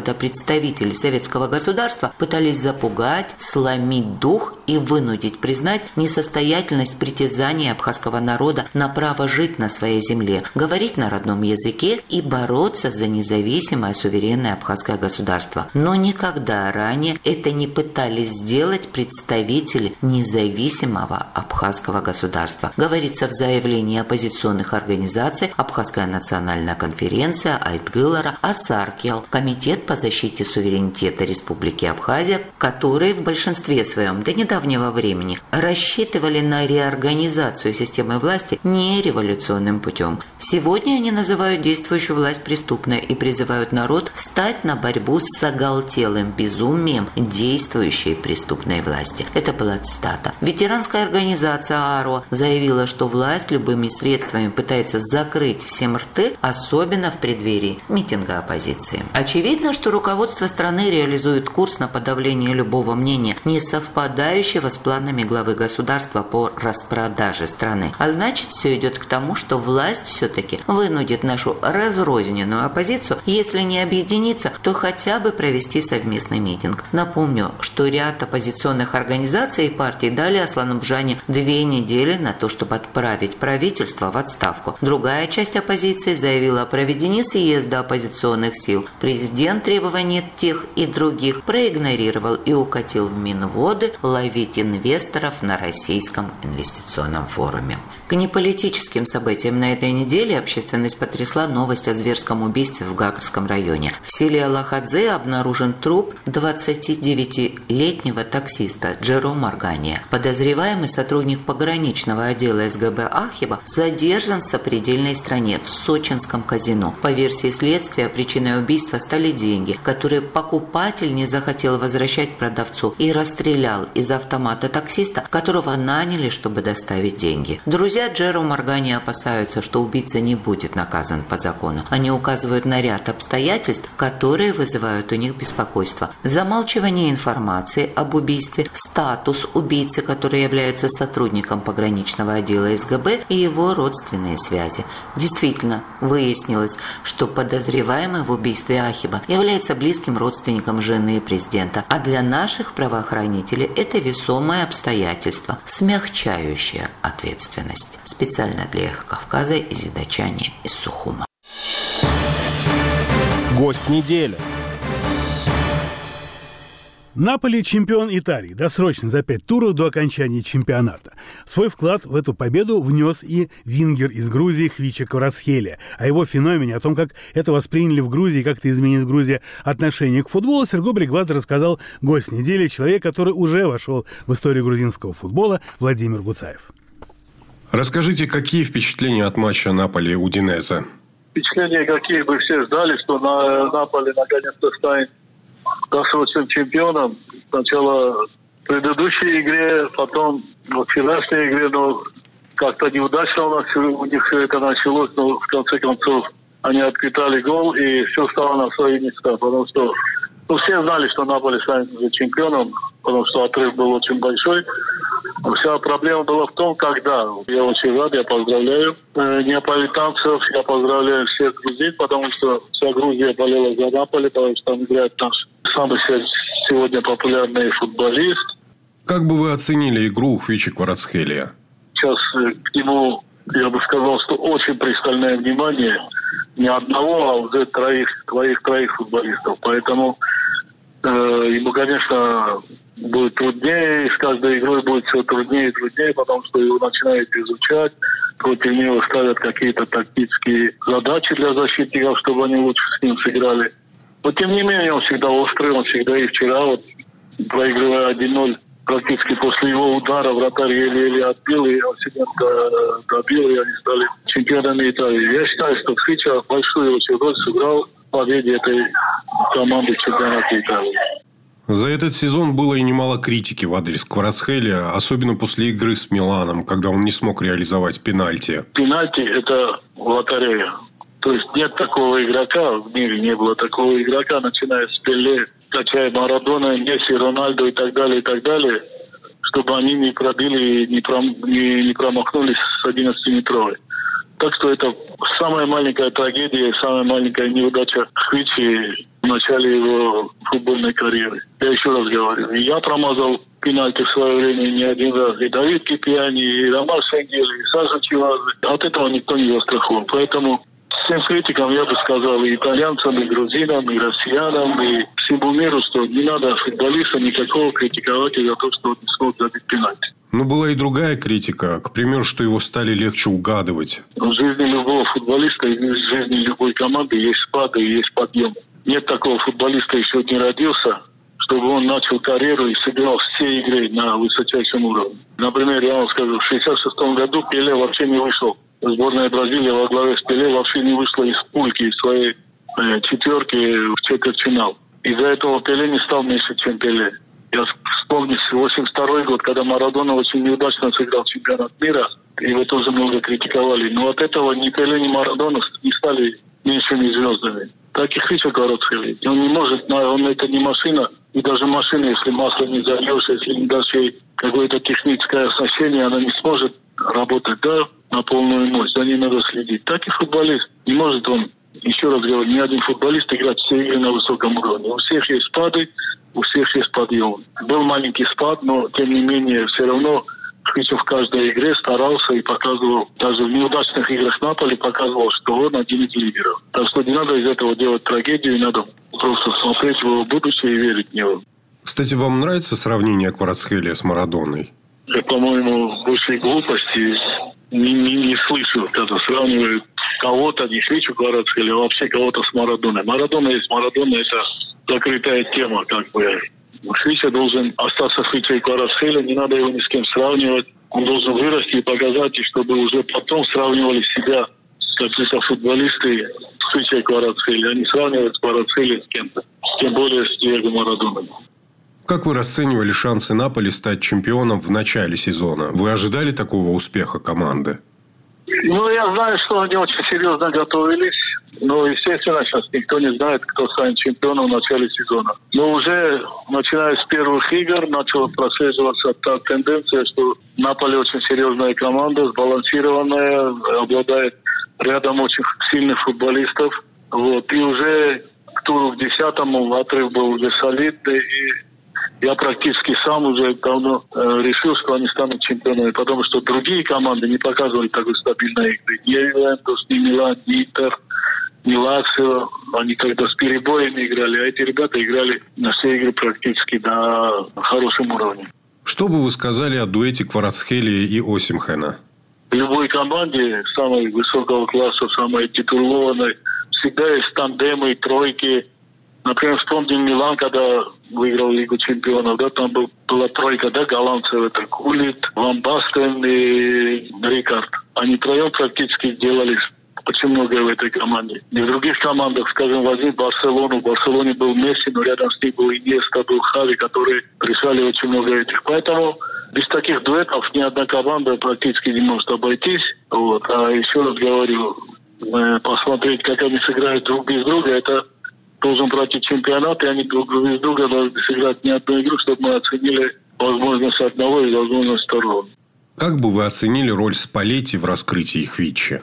представители советского государства пытались запугать, сломить дух и вынудить признать несостоятельность притязаний абхазского народа на право жить на своей земле, говорить на родном языке и бороться за независимое суверенное абхазское государство. Но никогда ранее это не пытались сделать представители независимого абхазского государства. Говорится в заявлении оппозиционных организаций Абхазская национальная конференция, Айтгылара, Асаркел, Комитет по защите суверенитета Республики Абхазия, которые в большинстве своем до недавнего времени рассчитывали на реорганизацию системы власти не революционным путем. Сегодня они называют действующую власть преступной и призывают народ встать на борьбу с оголтелым безумием действующей преступной власти. Это была цитата. Ветеранская организация АРО заявила, что власть любыми средствами пытается закрыть всем рты, особенно в преддверии митинга оппозиции. Очевидно, что руководство страны реализует курс на подавление любого мнения, не совпадающего с планами главы государства по распродаже страны. А значит, все идет к тому, что власть все-таки вынудит нашу разрозненную оппозицию, если не объединиться, то хотя бы провести совместный митинг. Напомню, что ряд оппозиционных организаций и партий дали Аслану Бжане две недели на то, чтобы отправить правительство в отставку. Другая часть оппозиции заявила о проведении съезда оппозиционных сил. Президент требования тех и других проигнорировал и укатил в Минводы ловить инвесторов на российском инвестиционном форуме. К неполитическим событиям на этой неделе общественность потрясла новость о зверском убийстве в Гагарском районе. В селе Алахадзе обнаружен труп двадцатидевятилетнего таксиста Джеро Маргания. Подозреваемый сотрудник пограничного отдела СГБ Ахиба задержан в сопредельной стране в сочинском казино. По версии следствия, причиной убийства стали деньги, которые покупатель не захотел возвращать продавцу и расстрелял из автомата таксиста, которого наняли, чтобы доставить деньги. Друзья Джеро Маргани опасаются, что убийца не будет наказан по закону. Они указывают на ряд обстоятельств, которые вызывают у них беспокойство. Замалчивание информации об убийстве, статус убийцы, который является сотрудником пограничного отдела СГБ, и его родственные связи. Действительно, выяснилось, что подозреваемый в убийстве Ахиба является близким родственником жены президента, а для наших правоохранителей это весомое обстоятельство, смягчающее ответственность. Специально для Эхо Кавказа из Идачани, из Сухума. Гость недели. Наполи – чемпион Италии, досрочно за пять туров до окончания чемпионата. Свой вклад в эту победу внес и вингер из Грузии Хвича Кварацхелия. О его феномене, о том, как это восприняли в Грузии, как это изменит в Грузии отношение к футболу, Серго Бригвадзе рассказал гость недели, человек, который уже вошел в историю грузинского футбола, Владимир Гуцаев. Расскажите, какие впечатления от матча Наполи-Удинезе? Впечатления, какие бы все ждали, что на Наполи наконец-то станет досрочным чемпионом. Сначала в предыдущей игре, потом в вчерашней игре, но как-то неудачно у нас у них все это началось, но в конце концов они отпитали гол, и все стало на свои места, потому что ну, все знали, что Наполи станет чемпионом, потому что отрыв был очень большой. Вся проблема была в том, когда. Я очень рад, я поздравляю э, неаполитанцев, я поздравляю всех грузин, потому что вся Грузия болела за Наполи, потому что там играет наш самый сегодня популярный футболист. Как бы вы оценили игру Хвича Кварацхелия? Сейчас э, к нему, я бы сказал, что очень пристальное внимание. Не одного, а уже троих, троих-троих футболистов. Поэтому э, ему, конечно, будет труднее, с каждой игрой будет все труднее и труднее, потому что его начинают изучать, против него ставят какие-то тактические задачи для защитников, чтобы они лучше с ним сыграли. Но тем не менее он всегда острый, он всегда и вчера, вот, проигрывая один ноль, практически после его удара вратарь еле-еле отбил, и он сегодня добил, и они стали чемпионами Италии. Я считаю, что Хвича большую очень роль сыграл в победе этой команды чемпионата Италии. За этот сезон было и немало критики в адрес Кварацхелия, особенно после игры с Миланом, когда он не смог реализовать пенальти. Пенальти – это лотерея. То есть нет такого игрока, в мире не было такого игрока, начиная с Пеле, качая Марадона, Месси, Рональдо и так далее, и так далее, чтобы они не пробили, не, пром, не, не промахнулись с одиннадцатиметровой. Так что это самая маленькая трагедия, самая маленькая неудача Хвичи. в начале его футбольной карьеры. Я еще раз говорю, и я промазал пенальти в свое время не один раз. И Давид Кипьяни, и Роман Шенгели, и Саша Чивазы. От этого никто не застрахован. Поэтому всем критикам я бы сказал, и итальянцам, и грузинам, и россиянам, и всему миру, что не надо футболиста никакого критиковать за то, что он не смог забить пенальти. Но была и другая критика. К примеру, что его стали легче угадывать. В жизни любого футболиста и в жизни любой команды есть спады и есть подъемы. Нет такого футболиста, еще не родился, чтобы он начал карьеру и сыграл все игры на высочайшем уровне. Например, я вам скажу, в шестьдесят шестом году Пеле вообще не вышел. Сборная Бразилии во главе с Пеле вообще не вышла из пульки, из своей э, четверки в четвертьфинал. Из-за этого Пеле не стал меньше, чем Пеле. Я вспомню восемьдесят второй год, когда Марадона очень неудачно сыграл чемпионат мира. Его тоже много критиковали. Но от этого ни Пеле, ни Марадона не стали меньшими звездами. Так и Хвича Кварацхелия. Он не может, он это не машина. И даже машина, если масло не зальешь, если не дашь ей какое-то техническое оснащение, она не сможет работать, да, на полную мощь. За ней надо следить. Так и футболист. Не может он, еще раз говорю, ни один футболист играть все игры на высоком уровне. У всех есть спады, у всех есть подъем. Был маленький спад, но тем не менее все равно Хвича в каждой игре старался и показывал, даже в неудачных играх Наполи показывал, что он один из лидеров. Так что не надо из этого делать трагедию, не надо просто смотреть в его будущее и верить в него. Кстати, вам нравится сравнение Кварацхелия с Марадоной? Я, по-моему, большей глупости не, не, не слышу, когда сравнивают кого-то, не Хвичу Кварацхелия, а вообще кого-то с Марадоной. Марадона есть Марадона, это закрытая тема, как бы. Хвича должен остаться Хвичей Кварацхелия, не надо его ни с кем сравнивать. Он должен вырасти и показать, и чтобы уже потом сравнивали себя какие-то футболисты с Хвичей Кварацхелия, а не сравнивать Кварацхелия с кем-то. Тем более с Диего Марадоной. Как вы расценивали шансы Наполи стать чемпионом в начале сезона? Вы ожидали такого успеха команды? Ну, я знаю, что они очень серьезно готовились. Но, естественно, сейчас никто не знает, кто станет чемпионом в начале сезона. Но уже, начиная с первых игр, начала прослеживаться та тенденция, что Наполи очень серьезная команда, сбалансированная, обладает рядом очень сильных футболистов. Вот. И уже к туру к десятому отрыв был уже солидный. И я практически сам уже давно э, решил, что они станут чемпионами, потому что другие команды не показывали такой стабильной игры. Ни Ювентус, ни Милан, ни Интер, ни Лацио. Они когда с перебоями играли, а эти ребята играли на все игры практически на хорошем уровне. Что бы вы сказали о дуэте Кварацхелия и Осимхена? В любой команде самой высокого класса, самой титулованной, всегда есть тандемы, тройки. Например, вспомним Милан, когда выиграл Лигу чемпионов, да, там был, была тройка, да, голландцев, это Гулит, Ван Бастен и Рикард. Они троем практически делали очень многое в этой команде. И в других командах, скажем, возьми Барселону. В Барселоне был Месси, но рядом с ним был Иньеста, был Хави, которые решали очень много этих. Поэтому без таких дуэтов ни одна команда практически не может обойтись. Вот. А еще раз говорю, посмотреть, как они сыграют друг без друга, это должен пройти чемпионат, и они друг без друга должны сыграть не одну игру, чтобы мы оценили возможность одного и возможность второго. Как бы вы оценили роль Спалетти в раскрытии Хвичи?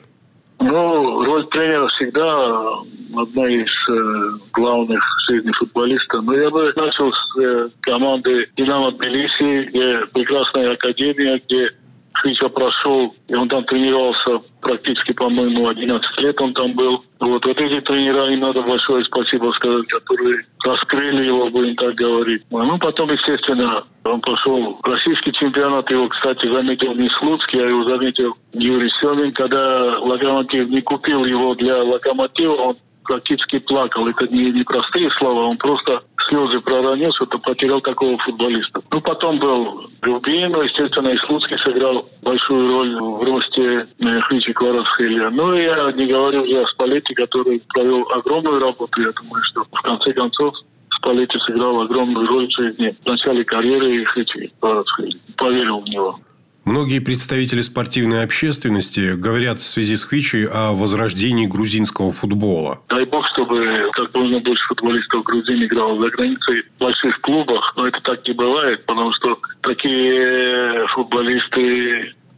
Ну, роль тренера всегда одна из э, главных в жизни футболиста. Но я бы начал с э, команды «Динамо Тбилиси», где прекрасная академия, где Хвича прошел, и он там тренировался практически, по-моему, одиннадцать лет он там был. Вот, вот эти тренера, им надо большое спасибо сказать, которые раскрыли его, будем так говорить. Ну, потом, естественно, он пошел в российский чемпионат. Его, кстати, заметил не Слуцкий, а его заметил Юрий Семин. Когда Локомотив не купил его для Локомотива, он практически плакал. Это не, не простые слова, он просто слезы проронил, что-то потерял такого футболиста. Ну, потом был Рубин, естественно, и Слуцкий сыграл большую роль в росте Хвичи Кварацхелия. Ну, и я не говорю уже о Спалетти, который провел огромную работу. Я думаю, что в конце концов Спалетти сыграл огромную роль в жизни в начале карьеры Хвичи Кварацхелия. Поверил в него. Многие представители спортивной общественности говорят в связи с Хвичи о возрождении грузинского футбола. Дай бог, чтобы как можно больше футболистов Грузии играло за границей в больших клубах. Но это так не бывает, потому что такие футболисты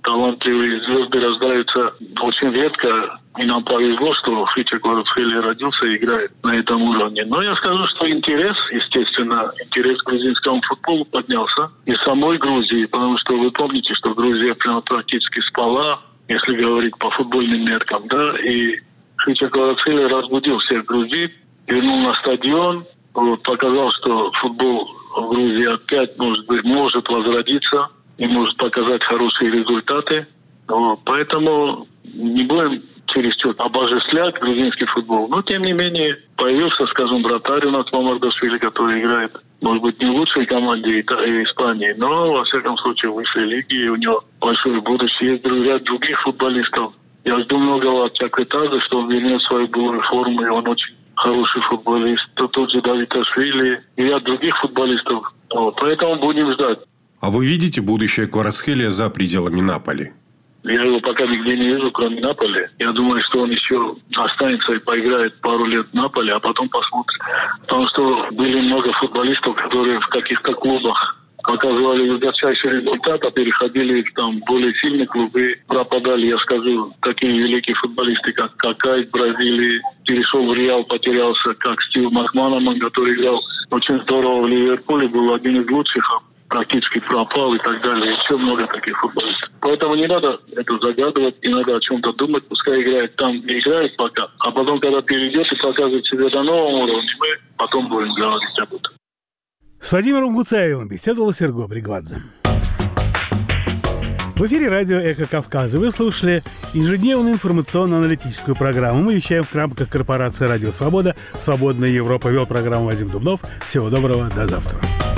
талантливые звезды рождаются очень редко. И нам повезло, что Хвича Кварацхелия родился и играет на этом уровне. Но я скажу, что интерес, естественно, интерес к грузинскому футболу поднялся. И самой Грузии, потому что вы помните, что Грузия прямо практически спала, если говорить по футбольным меркам, да, и Хвича Кварацхелия разбудил всех грузин, вернул на стадион, вот, показал, что футбол в Грузии опять может быть, может возродиться и может показать хорошие результаты. Вот, поэтому не будем чересчур обожествлять грузинский футбол. Но, тем не менее, появился, скажем, вратарь у нас Мамардашвили, который играет, может быть, не в лучшей команде Испании, но, во всяком случае, в высшей лиге, и у него большое будущее. Есть ряд других футболистов. Я жду многого от Чакветаза, что он вернет свою былую форму, и он очень хороший футболист. То тот же Давидашвили и ряд других футболистов. Вот. Поэтому будем ждать. А вы видите будущее Кварацхелия за пределами Наполи? Я его пока нигде не вижу, кроме Наполи. Я думаю, что он еще останется и поиграет пару лет в Наполи, а потом посмотрим. Потому что были много футболистов, которые в каких-то клубах показывали высочайший результат, а переходили в там более сильные клубы, пропадали, я скажу, такие великие футболисты, как Какай в Бразилии, перешел в Реал, потерялся, как Стив Макманаман, который играл очень здорово в Ливерпуле, был один из лучших, практически пропал и так далее. Еще много таких футболистов. Поэтому не надо это загадывать, не надо о чем-то думать. Пускай играет там, где играет пока. А потом, когда перейдет и покажет себя до нового уровня, мы потом будем говорить об этом. С Владимиром Гуцаевым беседовал Серго Бригвадзе. В эфире радио «Эхо Кавказа». Вы слушали ежедневную информационно-аналитическую программу. Мы вещаем в рамках корпорации «Радио Свобода». «Свободная Европа». Вел программу Вадим Дубнов. Всего доброго. До завтра.